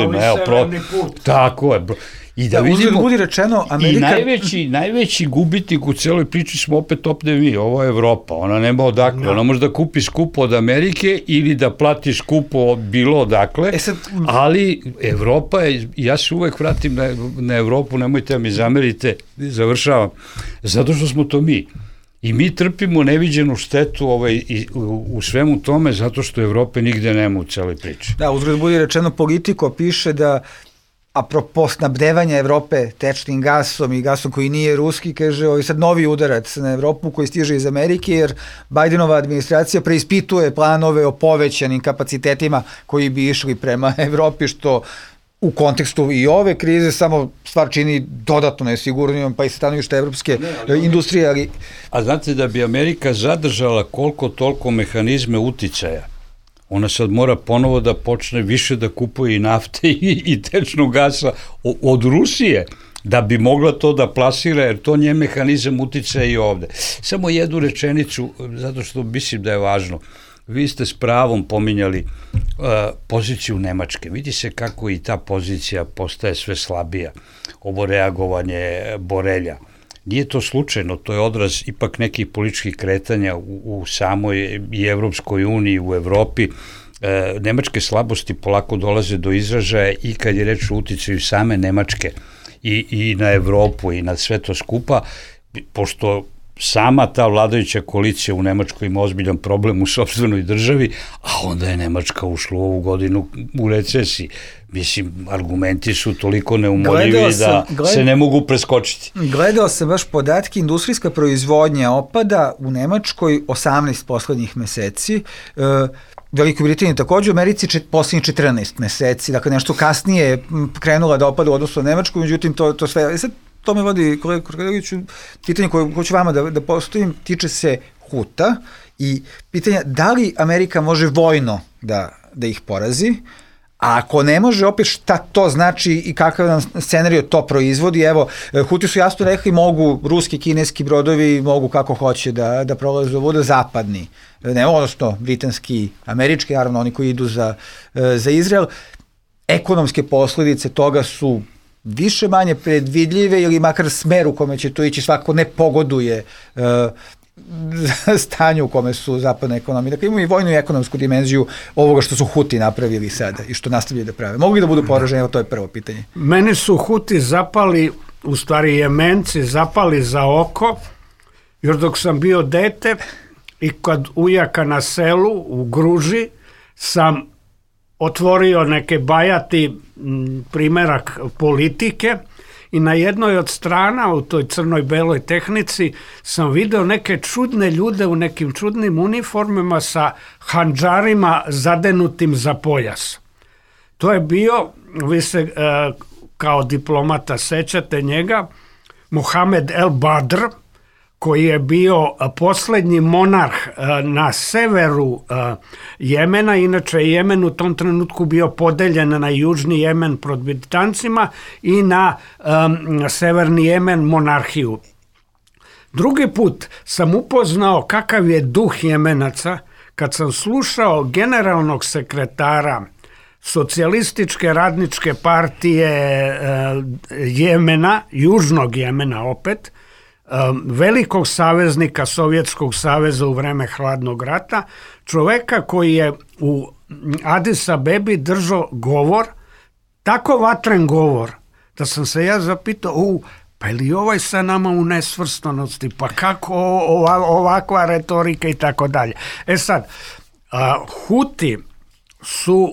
tako je. I da vidimo, budi rečeno, Amerika... I najveći gubitnik u celoj priči smo opet mi, ovo je Evropa, ona nema odakle, ona može da kupi skupo od Amerike ili da plati skupo bilo odakle, ali Evropa je, ja se uvek vratim na Evropu, nemojte da mi zamerite, završavam, zato što smo to mi. I mi trpimo neviđenu štetu u svemu tome, zato što Evrope nigde nema u celoj priči. Da, uzgled budi rečeno, Politico piše da apropo snabdevanja Evrope tečnim gasom i gasom koji nije ruski, kaže, ovo je sad novi udarac na Evropu koji stiže iz Amerike, jer Bajdenova administracija preispituje planove o povećanim kapacitetima koji bi išli prema Evropi, što u kontekstu i ove krize samo stvar čini dodatno nesigurnijom, pa i stanovište evropske industrije. A znate, da bi Amerika zadržala koliko toliko mehanizme uticaja, ona sad mora ponovo da počne više da kupuje i nafte i tečnog gasa od Rusije, da bi mogla to da plasira, jer to nje mehanizam uticaja i ovde. Samo jednu rečenicu, zato što mislim da je važno. Vi ste s pravom pominjali poziciju Nemačke. Vidi se kako i ta pozicija postaje sve slabija. Ovo reagovanje Borelja. Nije to slučajno, to je odraz ipak nekih političkih kretanja u samoj i Evropskoj uniji, u Evropi. Nemačke slabosti polako dolaze do izražaja i kad je reč o uticaju same Nemačke i na Evropu i na sve to skupa, pošto sama ta vladajuća koalicija u Nemačkoj ima ozbiljan problem u sopstvenoj državi, a onda je Nemačka ušla u ovu godinu u recesiji. Mislim, argumenti su toliko neumoljivi da se ne mogu preskočiti. Gledao sam baš podatke, industrijska proizvodnja opada u Nemačkoj 18 poslednjih meseci, Velikoj Britaniji takođe, u Americi poslednjih 14 meseci, dakle nešto kasnije krenula da opada u odnosu na Nemačku, međutim to sve... Sad, to me vodi, kolega Korkeleviću, pitanje koje hoću vama da postavim, tiče se Huta i pitanja da li Amerika može vojno da ih porazi, a ako ne može, opet šta to znači i kakav nam scenario to proizvodi. Evo, Huti su jasno rekli, mogu ruski, kineski brodovi, mogu kako hoće da prolaze u vodu, zapadni, ne, odnosno britanski, američki, naravno oni koji idu za Izrael. Ekonomske posledice toga su više manje predvidljive ili makar smer u kome će to ići svako ne pogoduje stanju u kome su zapadne ekonomije. Dakle, imamo i vojnu i ekonomsku dimenziju ovoga što su Huti napravili sada i što nastavljaju da prave. Mogu li da budu poraženi? Evo, to je prvo pitanje. Meni su Huti zapali, u stvari Jemenci zapali za oko, još dok sam bio dete i kad ujaka na selu u Gruži sam otvorio neke bajati primerak politike i na jednoj od strana u toj crnoj-beloj tehnici sam video neke čudne ljude u nekim čudnim uniformama sa handžarima zadenutim za pojas. To je bio, vi se kao diplomata sećate njega, Mohamed El Badr, koji je bio poslednji monarh na severu Jemena. Inače je Jemen u tom trenutku bio podeljen na južni Jemen pod Britancima i na severni Jemen monarhiju. Drugi put sam upoznao kakav je duh Jemenaca kad sam slušao generalnog sekretara Socijalističke radničke partije Jemena, južnog Jemena opet, velikog saveznika Sovjetskog saveza u vreme hladnog rata, čoveka koji je u Adis Abebi držao govor, tako vatren govor, da sam se ja zapitao, pa je li ovaj sa nama u nesvrstanosti, pa kako ovakva retorika i tako dalje. E sad, Huti su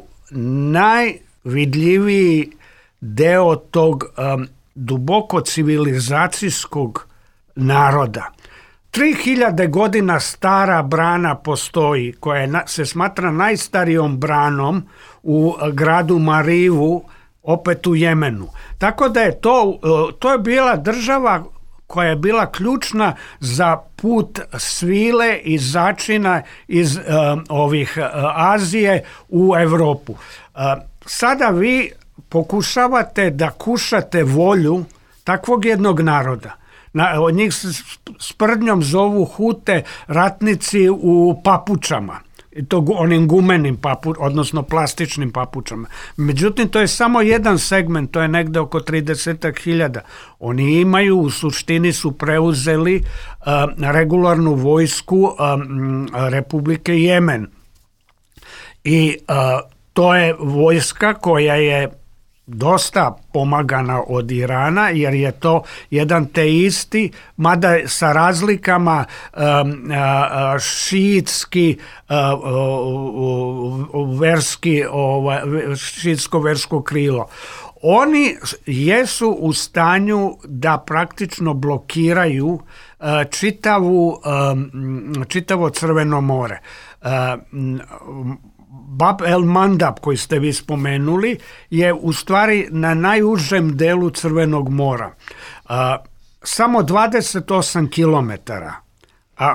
najvidljiviji deo tog duboko civilizacijskog naroda. 3000 godina stara brana postoji, koja se smatra najstarijom branom u gradu Marivu, opet u Jemenu. Tako da je to je bila država koja je bila ključna za put svile i začina iz ovih Azije u Evropu. Sada vi pokušavate da kušate volju takvog jednog naroda. Od njih s prdnjom zovu Hute ratnici u papučama, i to onim gumenim odnosno plastičnim papučama. Međutim, to je samo jedan segment, to je negde oko 30.000. Oni imaju, u suštini su preuzeli regularnu vojsku Republike Jemen. I to je vojska koja je dosta pomagana od Irana, jer je to jedan te isti, mada sa razlikama šiitski verski, šiitsko-versko krilo. Oni jesu u stanju da praktično blokiraju čitavo Crveno more. Bab el Mandab, koji ste vi spomenuli, je u stvari na najužem delu Crvenog mora. Samo 28 kilometara. A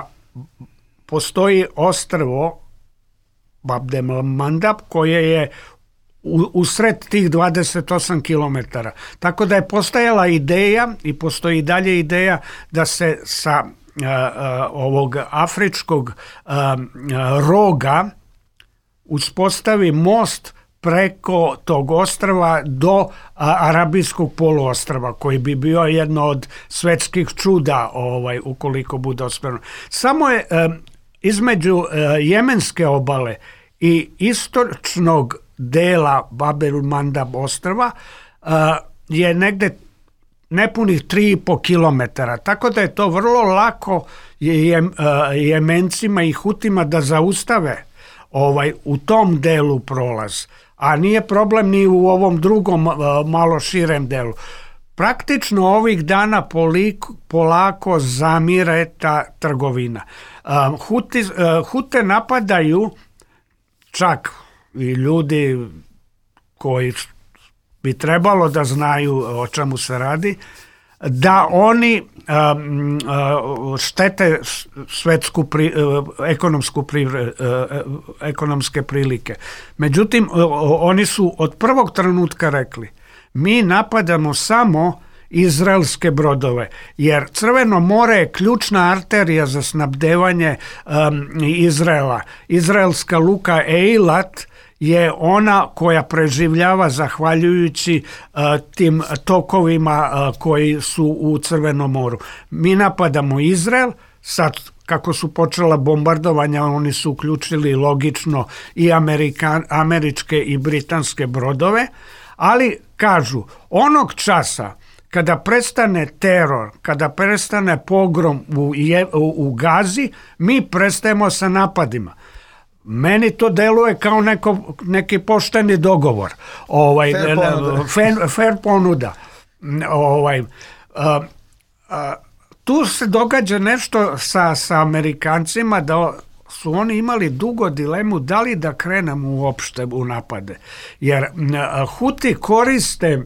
postoji ostrvo Bab el Mandab koje je u sred tih 28 km. Tako da je postojala ideja i postoji i dalje ideja da se sa ovog afričkog roga uspostavi most preko tog ostrva do Arabijskog poluostrva, koji bi bio jedno od svetskih čuda ukoliko bude ostvareno. Samo je između jemenske obale i istočnog dela Bab el Mandab ostrva je negde nepunih 3,5 kilometara, tako da je to vrlo lako Jemencima i Hutima da zaustave u tom delu prolaz, a nije problem ni u ovom drugom malo širem delu. Praktično ovih dana polako zamire ta trgovina. Hute napadaju, čak i ljudi koji bi trebalo da znaju o čemu se radi, da oni štete svetsku ekonomske prilike. Međutim, oni su od prvog trenutka rekli, mi napadamo samo izraelske brodove, jer Crveno more je ključna arterija za snabdevanje Izraela. Izraelska luka Eilat je ona koja preživljava zahvaljujući tim tokovima koji su u Crvenom moru. Mi napadamo Izrael, sad kako su počela bombardovanja, oni su uključili logično i američke i britanske brodove, ali kažu, onog časa kada prestane teror, kada prestane pogrom u Gazi, mi prestajemo sa napadima. Meni to deluje kao neki pošteni dogovor. Fair ponuda. Tu se događa nešto sa Amerikancima, da su oni imali dugo dilemu da li da krenemo uopšte u napade. Jer Huti koriste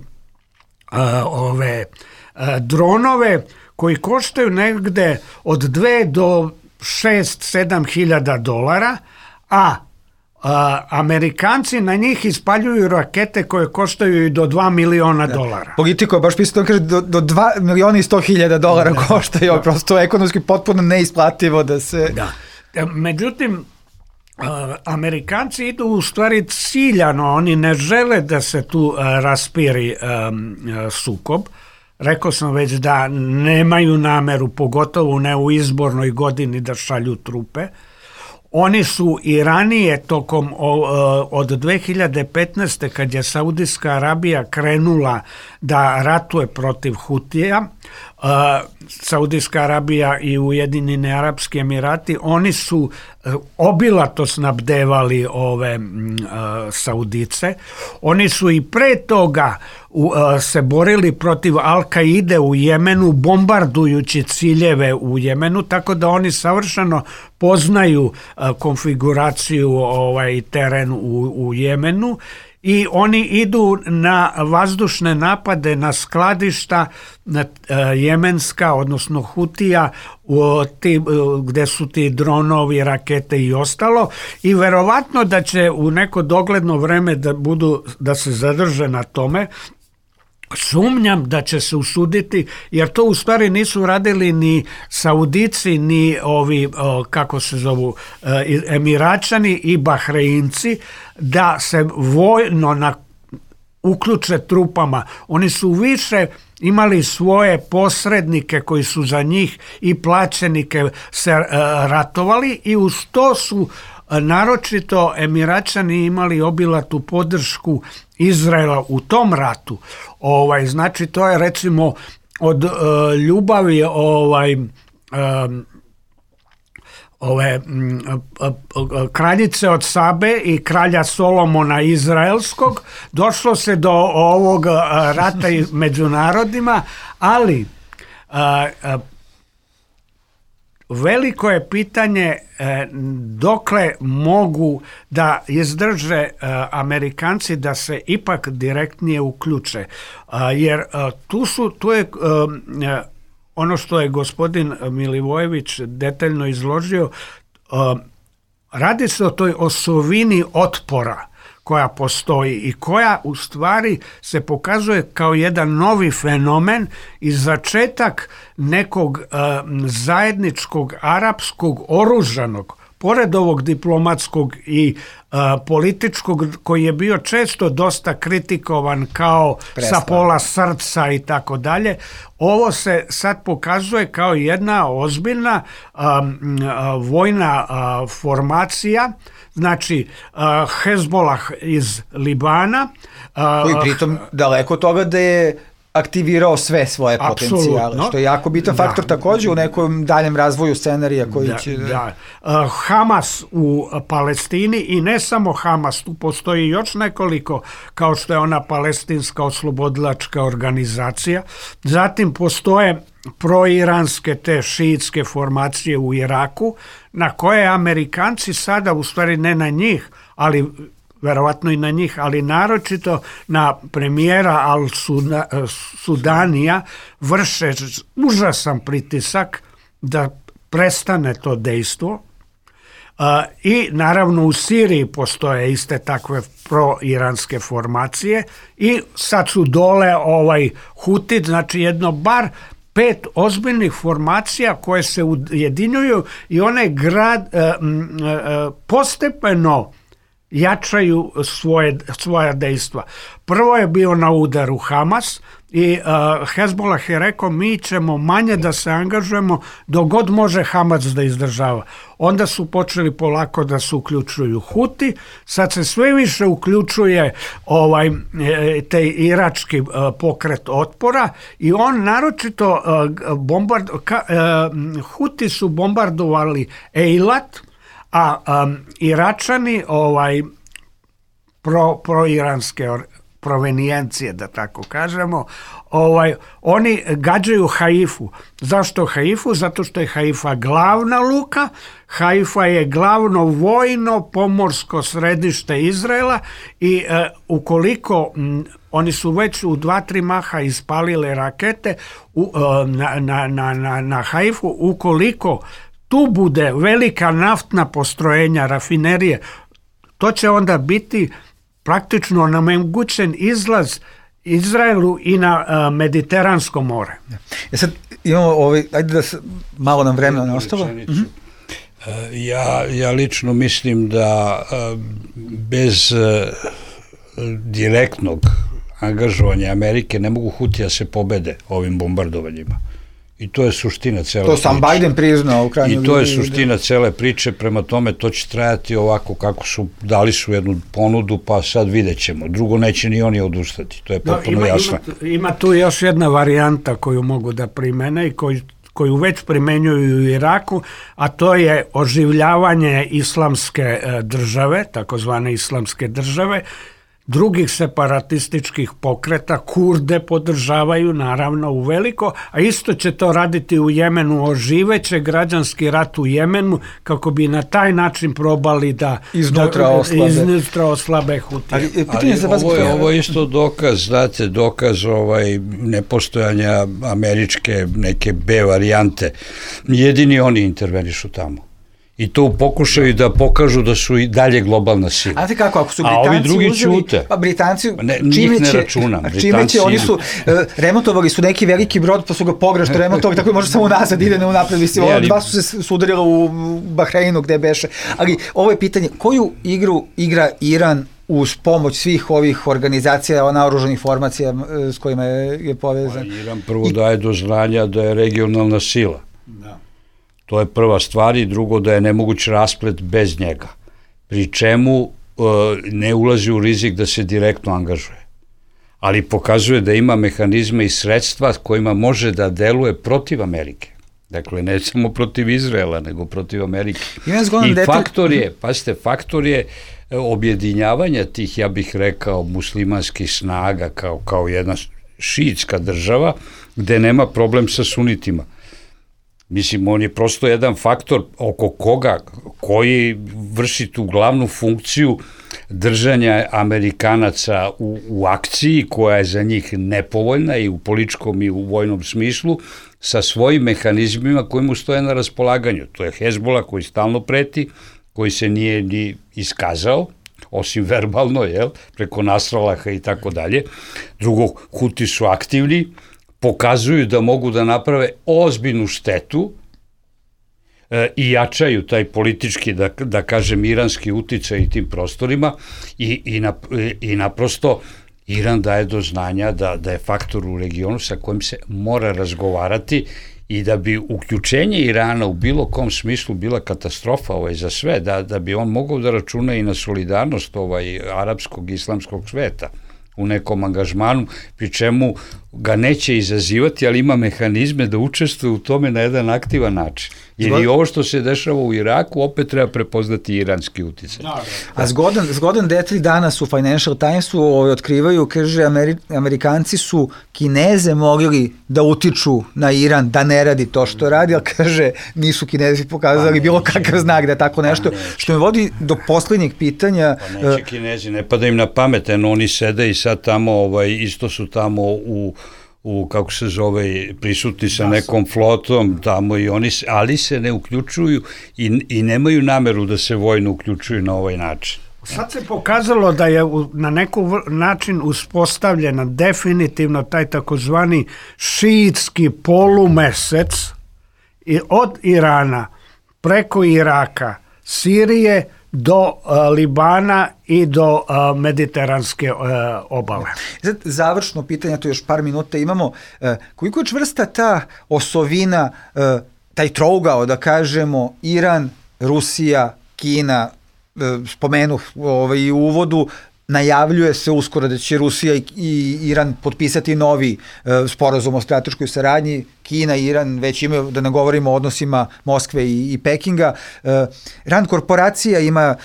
ove dronove koji koštaju negde od 2 do 6-7 hiljada dolara, a Amerikanci na njih ispaljuju rakete koje koštaju i do 2 miliona dolara. Politiko je baš pisao, kaže, do 2 miliona i 100 hiljada dolara koštaju, prosto ekonomski potpuno neisplativo da se... Da. Međutim, Amerikanci idu u stvari ciljano, oni ne žele da se tu raspiri sukob. Rekao sam već da nemaju nameru, pogotovo ne u izbornoj godini, da šalju trupe. Oni su i ranije tokom od 2015. kad je Saudijska Arabija krenula da ratuje protiv Hutija, Saudijska Arabija i Ujedinjeni Arapski Emirati, oni su obilato snabdevali ove Saudice. Oni su i pre toga se borili protiv Al-Kaide u Jemenu, bombardujući ciljeve u Jemenu, tako da oni savršeno poznaju konfiguraciju i teren u Jemenu. I oni idu na vazdušne napade na skladišta jemenska, odnosno Hutija, gde su ti dronovi, rakete i ostalo, i verovatno da će u neko dogledno vreme da se zadrže na tome. Sumnjam da će se usuditi, jer to u stvari nisu radili ni Saudici, ni ovi, kako se zovu, Emiračani i Bahreinci, da se vojno uključe trupama. Oni su više imali svoje posrednike koji su za njih i plaćenike se ratovali, i uz to su naročito Emiračani imali obilatu podršku Izraela u tom ratu. Znači, to je recimo od ljubavi kraljice od Sabe i kralja Solomona izraelskog, došlo se do ovog rata među narodima, ali veliko je pitanje dokle mogu da izdrže Amerikanci da se ipak direktnije uključe. Jer tu je ono što je gospodin Milivojević detaljno izložio, radi se o toj osovini otpora koja postoji i koja u stvari se pokazuje kao jedan novi fenomen i začetak nekog zajedničkog arapskog oružanog, pored ovog diplomatskog i političkog, koji je bio često dosta kritikovan kao sa pola srca i tako dalje. Ovo se sad pokazuje kao jedna ozbiljna vojna formacija, znači Hezbolah iz Libana. Koji pritom daleko toga da je aktivirao sve svoje potencijale, što je jako bitan faktor takođe u nekom daljem razvoju scenarija koji će... Hamas u Palestini i ne samo Hamas, tu postoji još nekoliko, kao što je ona palestinska oslobodilačka organizacija. Zatim postoje proiranske te šiitske formacije u Iraku, na koje Amerikanci sada, u stvari ne na njih, ali verovatno i na njih, ali naročito na premijera Al-Sudanija vrše užasan pritisak da prestane to dejstvo. I naravno u Siriji postoje iste takve pro-iranske formacije i sad su dole Huti, znači jedno bar 5 ozbiljnih formacija koje se ujedinjuju i one postepeno jačaju svoja dejstva. Prvo je bio na udaru Hamas i Hezbolah je rekao mi ćemo manje da se angažujemo dok god može Hamas da izdržava. Onda su počeli polako da se uključuju Huti, sad se sve više uključuje taj irački pokret otpora i on naročito Huti su bombardovali Eilat, a Iračani proiranske provenijencije, da tako kažemo, oni gađaju Haifu. Zašto Haifu? Zato što je Haifa glavna luka, Haifa je glavno vojno pomorsko središte Izraela i ukoliko oni su već u 2-3 maha ispalile rakete na Haifu, ukoliko tu bude velika naftna postrojenja, rafinerije, to će onda biti praktično onemogućen izlaz Izraelu i na Mediteransko more. Sad imamo ajde da se malo nam vremena ne ostalo. Ja lično mislim da bez direktnog angažovanja Amerike ne mogu Hutija se pobede ovim bombardovanjima. I to je suština cele priče. To sam Biden priznao u krajnjoj liniji. I to je suština cele priče, prema tome to će trajati ovako kako su, dali su jednu ponudu, pa sad vidjet ćemo. Drugo, neće ni oni odustati, to je potpuno jasno. Ima tu još jedna varijanta koju mogu da primene i koju već primenjuju u Iraku, a to je oživljavanje islamske države, takozvane islamske države, drugih separatističkih pokreta, Kurde podržavaju naravno u veliko, a isto će to raditi u Jemenu, oživeće građanski rat u Jemenu kako bi na taj način probali da iznutra oslabe Hutije. Ovo je isto dokaz, znate, dokaz nepostojanja američke neke B varijante. Jedini oni intervenišu tamo. I to pokušaju da pokažu da su i dalje globalna sila. Znate kako, ako su Britanci uzeli... A ovi drugi ćute. Pa Britanci... Njih ne računam. Oni su remontovali su neki veliki brod, pa su ga pogrešno remontovali, tako je možda samo nazad ide, ne unapred. Dva su se sudarila u Bahreinu gde beše. Ali ovo je pitanje, koju igru igra Iran uz pomoć svih ovih organizacija, naoružanih formacija s kojima je povezan? Iran prvo daje do znanja da je regionalna sila. Da. To je prva stvar i drugo da je nemoguć rasplet bez njega. Pri čemu ne ulazi u rizik da se direktno angažuje. Ali pokazuje da ima mehanizme i sredstva kojima može da deluje protiv Amerike. Dakle, ne samo protiv Izraela, nego protiv Amerike. I faktor je objedinjavanja tih, ja bih rekao, muslimanskih snaga kao jedna šiitska država gde nema problem sa sunitima. Mislim, on je prosto jedan faktor oko koji vrši tu glavnu funkciju držanja Amerikanaca u akciji koja je za njih nepovoljna i u političkom i u vojnom smislu sa svojim mehanizmima koji mu stoje na raspolaganju. To je Hezbolah koji stalno preti, koji se nije ni iskazao, osim verbalno, preko Nasralaha i tako dalje. Drugo, Huti su aktivni, pokazuju da mogu da naprave ozbiljnu štetu i jačaju taj politički, da kažem, iranski uticaj i tim prostorima i naprosto Iran daje do znanja da je faktor u regionu sa kojim se mora razgovarati i da bi uključenje Irana u bilo kom smislu bila katastrofa za sve, da bi on mogao da računa i na solidarnost arapskog i islamskog sveta u nekom angažmanu, pri čemu ga neće izazivati, ali ima mehanizme da učestvuje u tome na jedan aktivan način. Jer i ovo što se dešava u Iraku opet treba prepoznati iranski uticaj. A zgodan detalj danas u Financial Timesu otkrivaju, kaže, Amerikanci su Kineze mogli da utiču na Iran da ne radi to što radi, ali kaže, nisu Kinezi pokazali bilo kakav znak da je tako nešto, što me vodi do poslednjeg pitanja. Pa neće Kinezi, ne pada im na pamet, oni sede i sad tamo, isto su tamo kako se zove, prisutni sa nekom flotom tamo i oni, ali se ne uključuju i nemaju nameru da se vojno uključuju na ovaj način. Sad se pokazalo da je na neki način uspostavljena definitivno taj takozvani šiitski polumesec od Irana preko Iraka, Sirije do Libana i do mediteranske obale. Završno pitanje, to još par minuta imamo. Koliko je čvrsta ta osovina, taj trougao, da kažemo, Iran, Rusija, Kina, spomenuh u uvodu, najavljuje se uskoro da će Rusija i Iran potpisati novi sporazum o strateškoj saradnji. Kina i Iran već imaju, da ne govorimo o odnosima Moskve i Pekinga. Rand korporacija ima,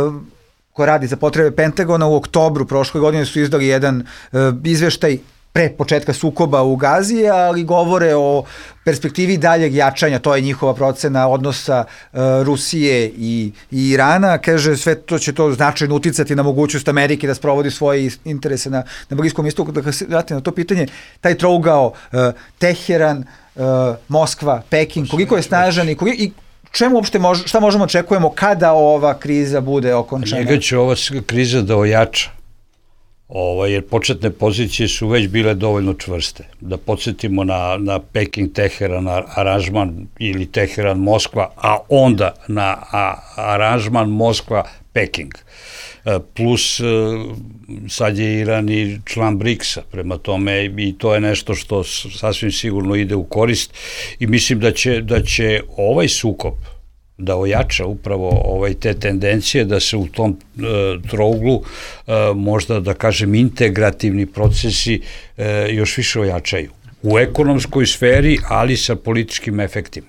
ko radi za potrebe Pentagona, u oktobru prošle godine su izdali jedan izveštaj pre početka sukoba u Gazi, ali govore o perspektivi daljeg jačanja, to je njihova procena odnosa Rusije i Irana. Kaže, sve to će to značajno uticati na mogućnost Amerike da sprovodi svoje interese na Bliskom istoku. Da se vrati na to pitanje, taj trougao Teheran, Moskva, Peking, koliko je snažan i čemu uopšte šta možemo očekujemo kada ova kriza bude okončana? Njega će ova kriza da ojača. Jer početne pozicije su već bile dovoljno čvrste. Da podsjetimo na Peking-Teheran aranžman ili Teheran-Moskva, a onda na aranžman Moskva-Peking. Plus sad je Iran i član BRICS-a, prema tome i to je nešto što sasvim sigurno ide u korist i mislim da će ovaj sukob da ojača upravo te tendencije, da se u tom trouglu možda, da kažem, integrativni procesi još više ojačaju. U ekonomskoj sferi, ali sa političkim efektima.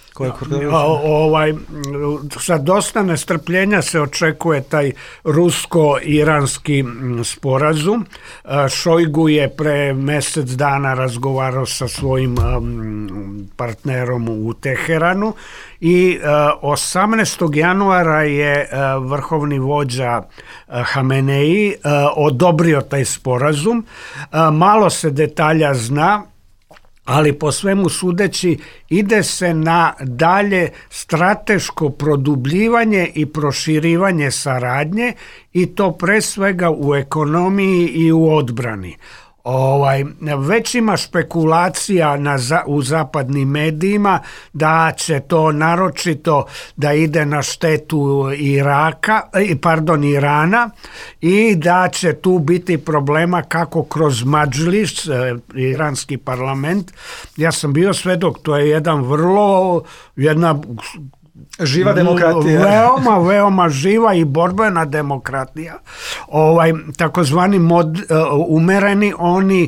Sa dosta nestrpljenja se očekuje taj rusko-iranski sporazum. Šojgu je pre mesec dana razgovarao sa svojim partnerom u Teheranu i 18. januara je vrhovni vođa Hamenei odobrio taj sporazum. Malo se detalja zna, ali po svemu sudeći ide se na dalje strateško produbljivanje i proširivanje saradnje i to pre svega u ekonomiji i u odbrani. Već ima špekulacija u zapadnim medijima da će to naročito da ide na štetu Irana i da će tu biti problema kako kroz Madžlis, iranski parlament. Ja sam bio svedok, to je jedna živa demokratija. Veoma živa i borbena demokratija. Takozvani umereni, oni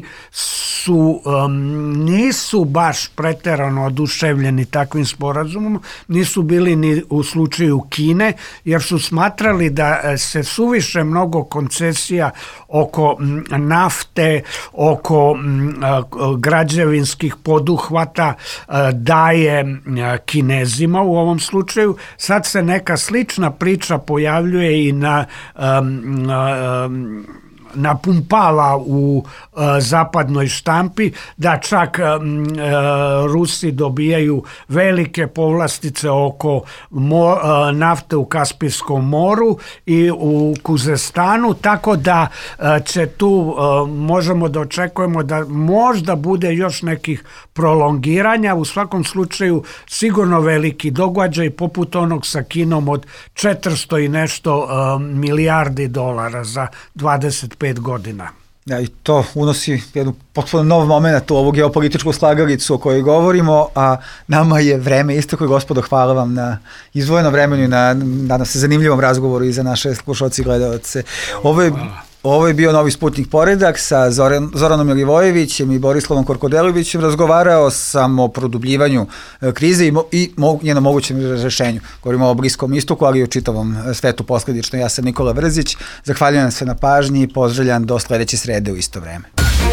nisu baš preterano oduševljeni takvim sporazumom, nisu bili ni u slučaju Kine, jer su smatrali da se suviše mnogo koncesija oko nafte, oko građevinskih poduhvata daje Kinezima u ovom slučaju. Sad se neka slična priča pojavljuje i na napumpava u zapadnoj štampi, da čak Rusi dobijaju velike povlastice oko nafte u Kaspijskom moru i u Kuzestanu, tako da će tu možemo da očekujemo da možda bude još nekih prolongiranja. U svakom slučaju sigurno veliki događaj poput onog sa Kinom od 400 i nešto milijardi dolara za 25 godina. Ja, i to unosi jednu potpuno nov moment u ovu geopolitičku slagalicu o kojoj govorimo, a nama je vreme isteklo. Gospodo, hvala vam na izdvojenom vremenu i na, nadam se, zanimljivom razgovoru i za naše slušalce i gledalce. Ovo je bio Novi Sputnik poredak sa Zoranom Milivojevićem i Borislavom Korkodelovićem. Razgovarao sam o produbljivanju krize i njenom mogućem rešenju. Govorimo o Bliskom istoku, ali i o čitavom svetu posledično. Ja sam Nikola Vrzić. Zahvaljujem se na pažnji i pozdravljam do sledeće srede u isto vreme.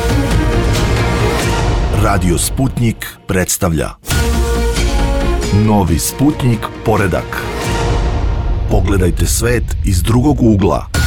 Radio Sputnik predstavlja Novi Sputnik poredak. Pogledajte svet iz drugog ugla.